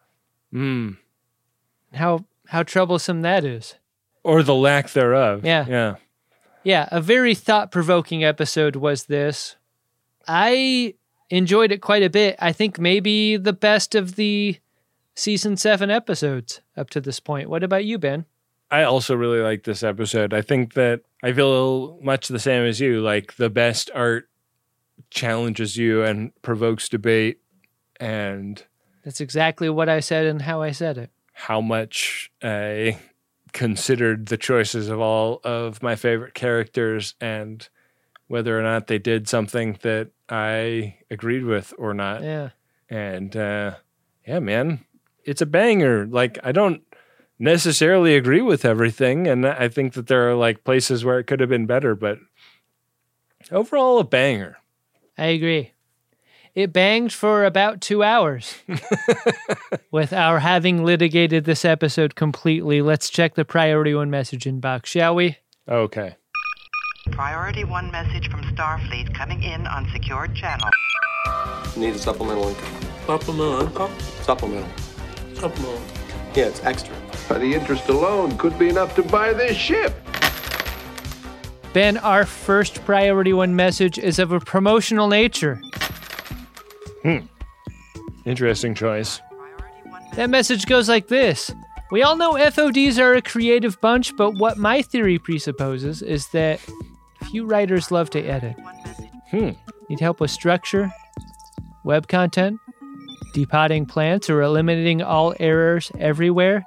How troublesome that is. Or the lack thereof. Yeah. Yeah, a very thought-provoking episode was this. I enjoyed it quite a bit. I think maybe the best of the Season 7 episodes up to this point. What about you, Ben? I also really like this episode. I think that I feel much the same as you. Like, the best art challenges you and provokes debate, and that's exactly what I said and how I said it. How much I considered the choices of all of my favorite characters and whether or not they did something that I agreed with or not. Yeah. And yeah, man, it's a banger. Like, I don't necessarily agree with everything, and I think that there are like places where it could have been better, but overall a banger. I agree. It banged for about 2 hours. With our having litigated this episode completely, let's check the Priority 1 message inbox, shall we? Okay. Priority 1 message from Starfleet coming in on secured channel. Need a supplemental income. Supplemental income? Supplemental. Supplemental. Yeah, it's extra. The interest alone could be enough to buy this ship. Ben, our first Priority 1 message is of a promotional nature. Interesting choice. That message goes like this. We all know FODs are a creative bunch, but what my theory presupposes is that few writers love to edit. Need help with structure, web content, depotting plants, or eliminating all errors everywhere?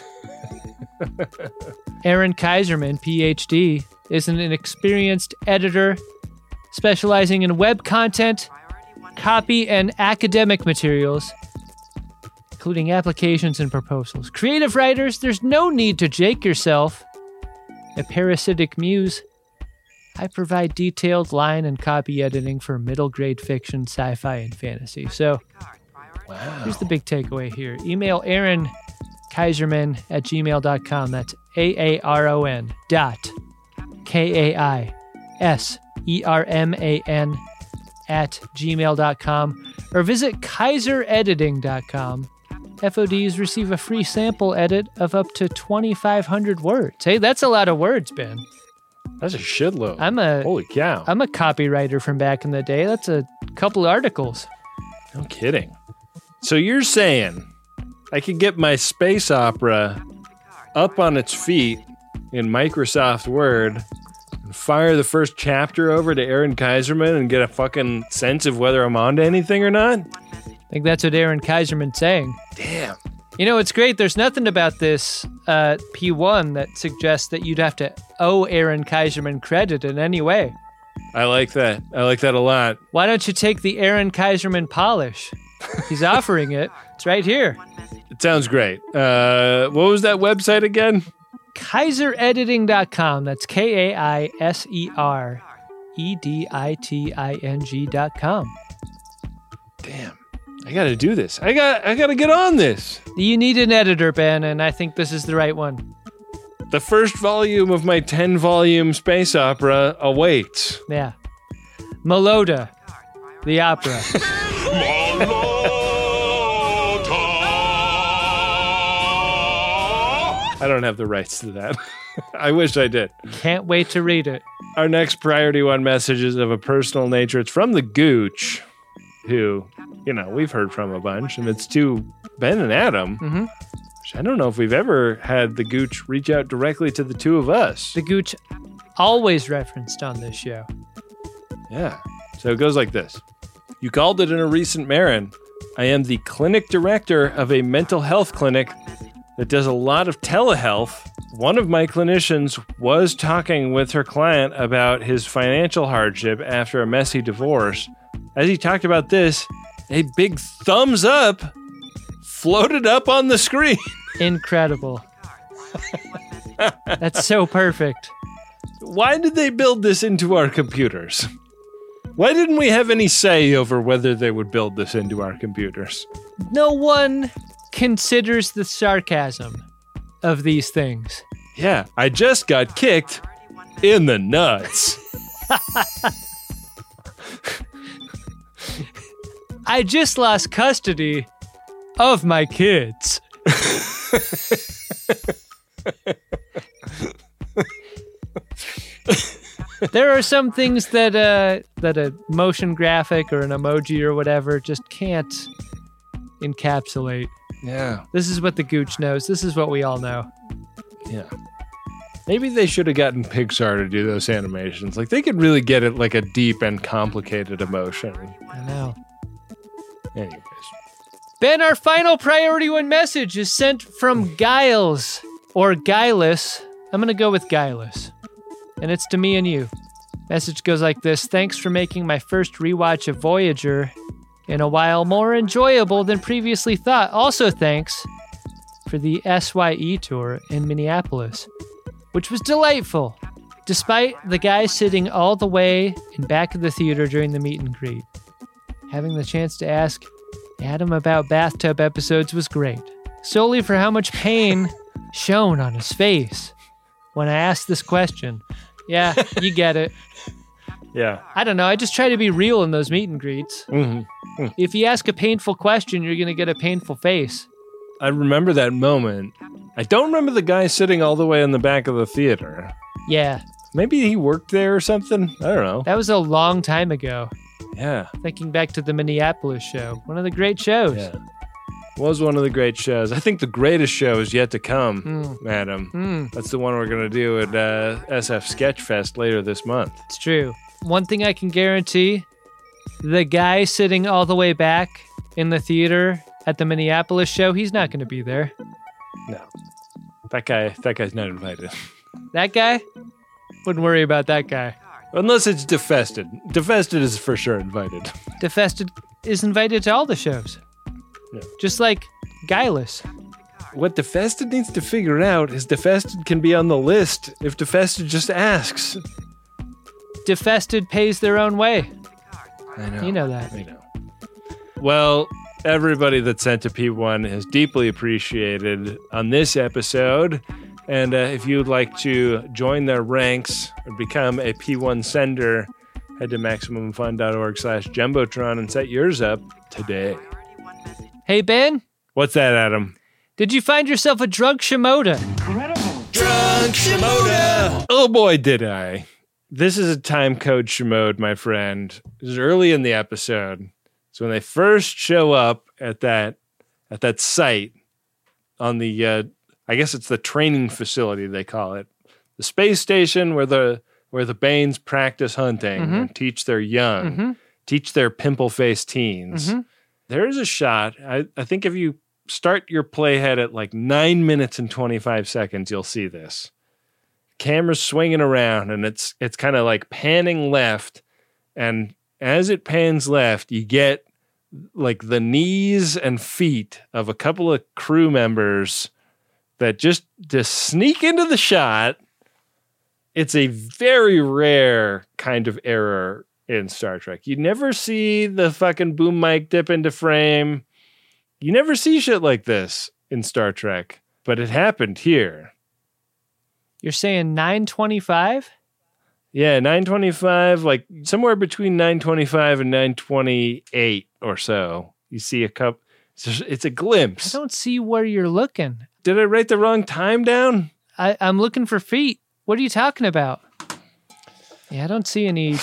Aaron Kaiserman, PhD, is an experienced editor specializing in web content, copy, and academic materials, including applications and proposals. Creative writers, there's no need to jake yourself. A parasitic muse, I provide detailed line and copy editing for middle-grade fiction, sci-fi, and fantasy. So, here's the big takeaway here. Email Aaron Kaiserman at gmail.com. That's AARON KAISERMAN at gmail.com, or visit kaiserediting.com. FODs receive a free sample edit of up to 2,500 words. Hey, that's a lot of words, Ben. That's a shitload. Holy cow. I'm a copywriter from back in the day. That's a couple articles. No kidding. So you're saying I could get my space opera up on its feet in Microsoft Word and fire the first chapter over to Aaron Kaiserman and get a fucking sense of whether I'm onto anything or not? I think that's what Aaron Kaiserman's saying. Damn. You know, it's great. There's nothing about this P1 that suggests that you'd have to owe Aaron Kaiserman credit in any way. I like that. I like that a lot. Why don't you take the Aaron Kaiserman polish? He's offering it. It's right here. It sounds great. What was that website again? KaiserEditing.com. That's KaiserEditing.com. Damn. I got to do this. I got to get on this. You need an editor, Ben, and I think this is the right one. The first volume of my 10-volume space opera awaits. Yeah. Meloda, the opera. I don't have the rights to that. I wish I did. Can't wait to read it. Our next Priority One message is of a personal nature. It's from the Gooch, who, we've heard from a bunch, and it's to Ben and Adam. Mm-hmm. Which I don't know if we've ever had the Gooch reach out directly to the two of us. The Gooch always referenced on this show. Yeah. So it goes like this. You called it in a recent Marin. I am the clinic director of a mental health clinic that does a lot of telehealth. One of my clinicians was talking with her client about his financial hardship after a messy divorce. As he talked about this, a big thumbs up floated up on the screen. Incredible. That's so perfect. Why did they build this into our computers? Why didn't we have any say over whether they would build this into our computers? No one considers the sarcasm of these things. Yeah, I just got kicked in the nuts. I just lost custody of my kids. There are some things that a motion graphic or an emoji or whatever just can't encapsulate. Yeah. This is what the Gooch knows. This is what we all know. Yeah. Maybe they should have gotten Pixar to do those animations. Like, they could really get it like a deep and complicated emotion. I know. Anyways. Ben, our final Priority One message is sent from Giles, or Guileless. I'm going to go with Guileless. And it's to me and you. Message goes like this. Thanks for making my first rewatch of Voyager in a while more enjoyable than previously thought. Also thanks for the SYE tour in Minneapolis, which was delightful, despite the guy sitting all the way in back of the theater during the meet and greet. Having the chance to ask Adam about bathtub episodes was great, solely for how much pain shone on his face when I asked this question. Yeah, you get it. Yeah. I don't know. I just try to be real in those meet and greets. Mm-hmm. If you ask a painful question, you're going to get a painful face. I remember that moment. I don't remember the guy sitting all the way in the back of the theater. Yeah. Maybe he worked there or something. I don't know. That was a long time ago. Yeah. Thinking back to the Minneapolis show. One of the great shows. Yeah. Was one of the great shows. I think the greatest show is yet to come, Adam. That's the one we're going to do at SF Sketchfest later this month. It's true. One thing I can guarantee, the guy sitting all the way back in the theater at the Minneapolis show, he's not going to be there. No. That guy's not invited. That guy? Wouldn't worry about that guy. Unless it's Defested. Defested is for sure invited. Defested is invited to all the shows. Yeah. Just like Guileless. What Defested needs to figure out is Defested can be on the list if Defested just asks. Defested pays their own way. I know. You know that. I know. Well, everybody that sent to P1 is deeply appreciated on this episode. And if you'd like to join their ranks or become a P1 sender, head to MaximumFun.org/Jumbotron and set yours up today. Hey, Ben? What's that, Adam? Did you find yourself a drunk Shimoda? Incredible. Drunk Shimoda! Oh boy, did I. This is a time code Shimode, my friend. This is early in the episode. So when they first show up at that site on the, I guess it's the training facility they call it, the space station where the Banes practice hunting and teach their young, teach their pimple-faced teens. There is a shot. I think if you start your playhead at like 9 minutes and 25 seconds, you'll see this. camera's swinging around, and it's kind of like panning left. And as it pans left, you get like the knees and feet of a couple of crew members that just sneak into the shot. It's a very rare kind of error in Star Trek. You never see the fucking boom mic dip into frame. You never see shit like this in Star Trek, but it happened here. You're saying 9:25? Yeah, 9:25, like somewhere between 9:25 and 9:28 or so. You see a cup. It's a glimpse. I don't see where you're looking. Did I write the wrong time down? I'm looking for feet. What are you talking about? Yeah, I don't see any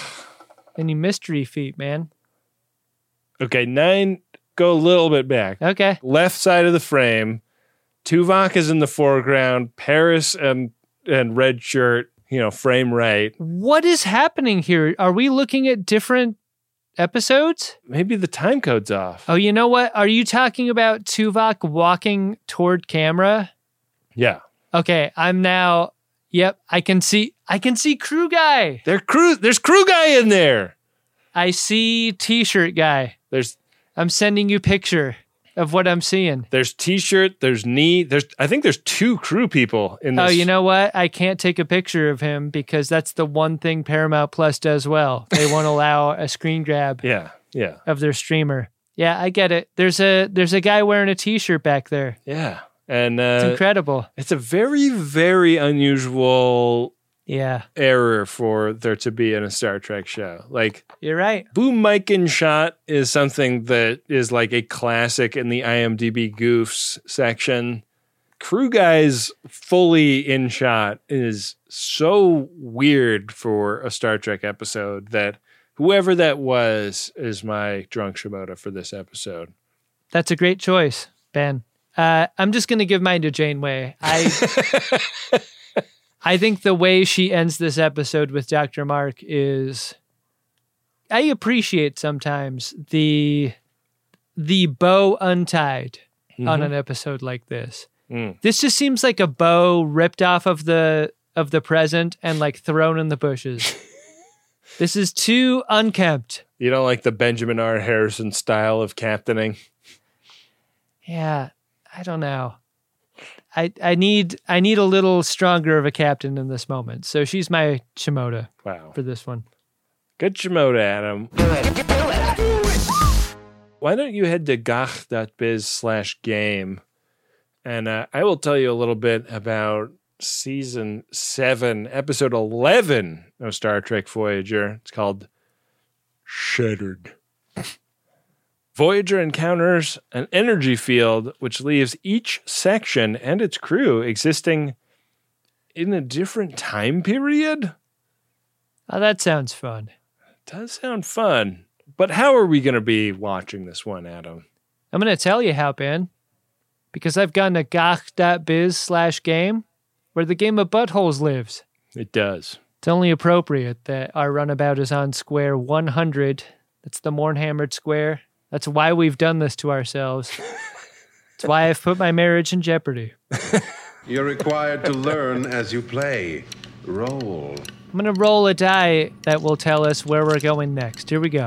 mystery feet, man. Okay, 9, go a little bit back. Okay. Left side of the frame. Tuvok is in the foreground. Paris and red shirt, frame right. What is happening here? Are we looking at different episodes? Maybe the time code's off. Oh, you know what? Are you talking about Tuvok walking toward camera? Yeah. Okay, I'm now... Yep, I can see crew guy. There's crew guy in there. I see t-shirt guy. I'm sending you picture of what I'm seeing. There's t-shirt, there's knee, I think there's 2 crew people in this. Oh, you know what? I can't take a picture of him because that's the one thing Paramount Plus does well. They won't allow a screen grab of their streamer. Yeah, I get it. There's a guy wearing a t-shirt back there. Yeah. And it's incredible. It's a very, very unusual error for there to be in a Star Trek show. Like, you're right. Boom mic in shot is something that is like a classic in the IMDb goofs section. Crew guys fully in shot is so weird for a Star Trek episode that whoever that was is my drunk Shimoda for this episode. That's a great choice, Ben. I'm just going to give mine to Janeway. I think the way she ends this episode with Dr. Mark is... I appreciate sometimes the bow untied on an episode like this. This just seems like a bow ripped off of the present and like thrown in the bushes. This is too unkempt. You don't like the Benjamin R. Harrison style of captaining? Yeah. I don't know. I need a little stronger of a captain in this moment. So she's my Shimoda for this one. Good Shimoda, Adam. Do it. Why don't you head to gach.biz/game and I will tell you a little bit about season 7, episode 11 of Star Trek Voyager. It's called Shattered. Voyager encounters an energy field which leaves each section and its crew existing in a different time period. Oh, that sounds fun. It does sound fun. But how are we going to be watching this one, Adam? I'm going to tell you how, Ben. Because I've gone to gach.biz/game where the game of buttholes lives. It does. It's only appropriate that our runabout is on square 100. That's the Mornhammered square. That's why we've done this to ourselves. It's why I've put my marriage in jeopardy. You're required to learn as you play. Roll. I'm going to roll a die that will tell us where we're going next. Here we go.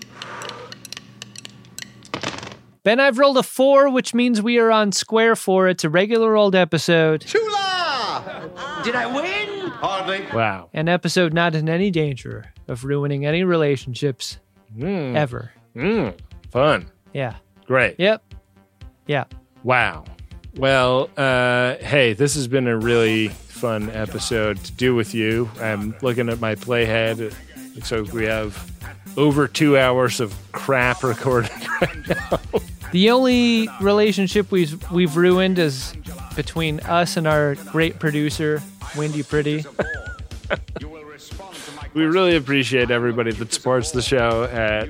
Ben, I've rolled a 4, which means we are on square 4. It's a regular old episode. Chula! Did I win? Hardly. Wow. An episode not in any danger of ruining any relationships ever. Fun. Yeah. Great. Yep. Yeah. Wow. Well, hey, this has been a really fun episode to do with you. I'm looking at my playhead. So we have over 2 hours of crap recorded right now. The only relationship we've ruined is between us and our great producer, Wendy Pretty. We really appreciate everybody that supports the show at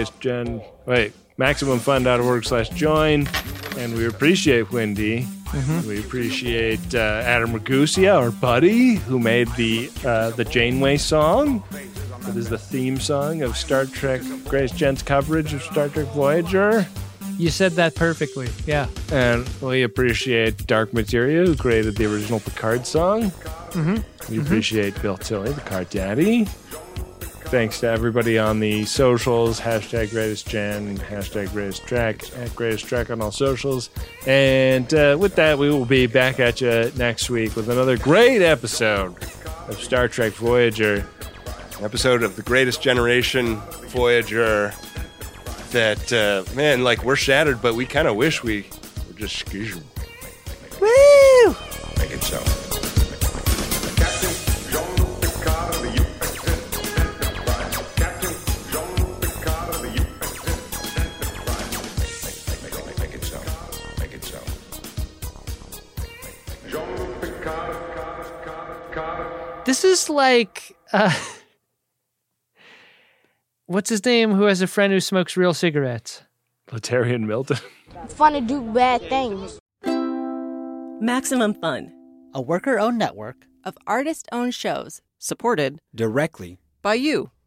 MaximumFun.org/join. And we appreciate Wendy. Mm-hmm. We appreciate Adam Ragusa, our buddy, who made the Janeway song. That is the theme song of Star Trek, Grace Gent's coverage of Star Trek Voyager. You said that perfectly. Yeah. And we appreciate Dark Materia, who created the original Picard song. We appreciate Bill Tilley, the Card Daddy. Thanks to everybody on the socials, hashtag GreatestGen, hashtag GreatestTrek, at GreatestTrek on all socials. And with that, we will be back at you next week with another great episode of Star Trek Voyager. An episode of The Greatest Generation Voyager that, man, like, we're shattered, but we kind of wish we were just scheduled. Woo! Make it so. This is like, what's his name who has a friend who smokes real cigarettes? Letarian Milton. It's fun to do bad things. Maximum Fun, a worker-owned network of artist-owned shows supported directly by you.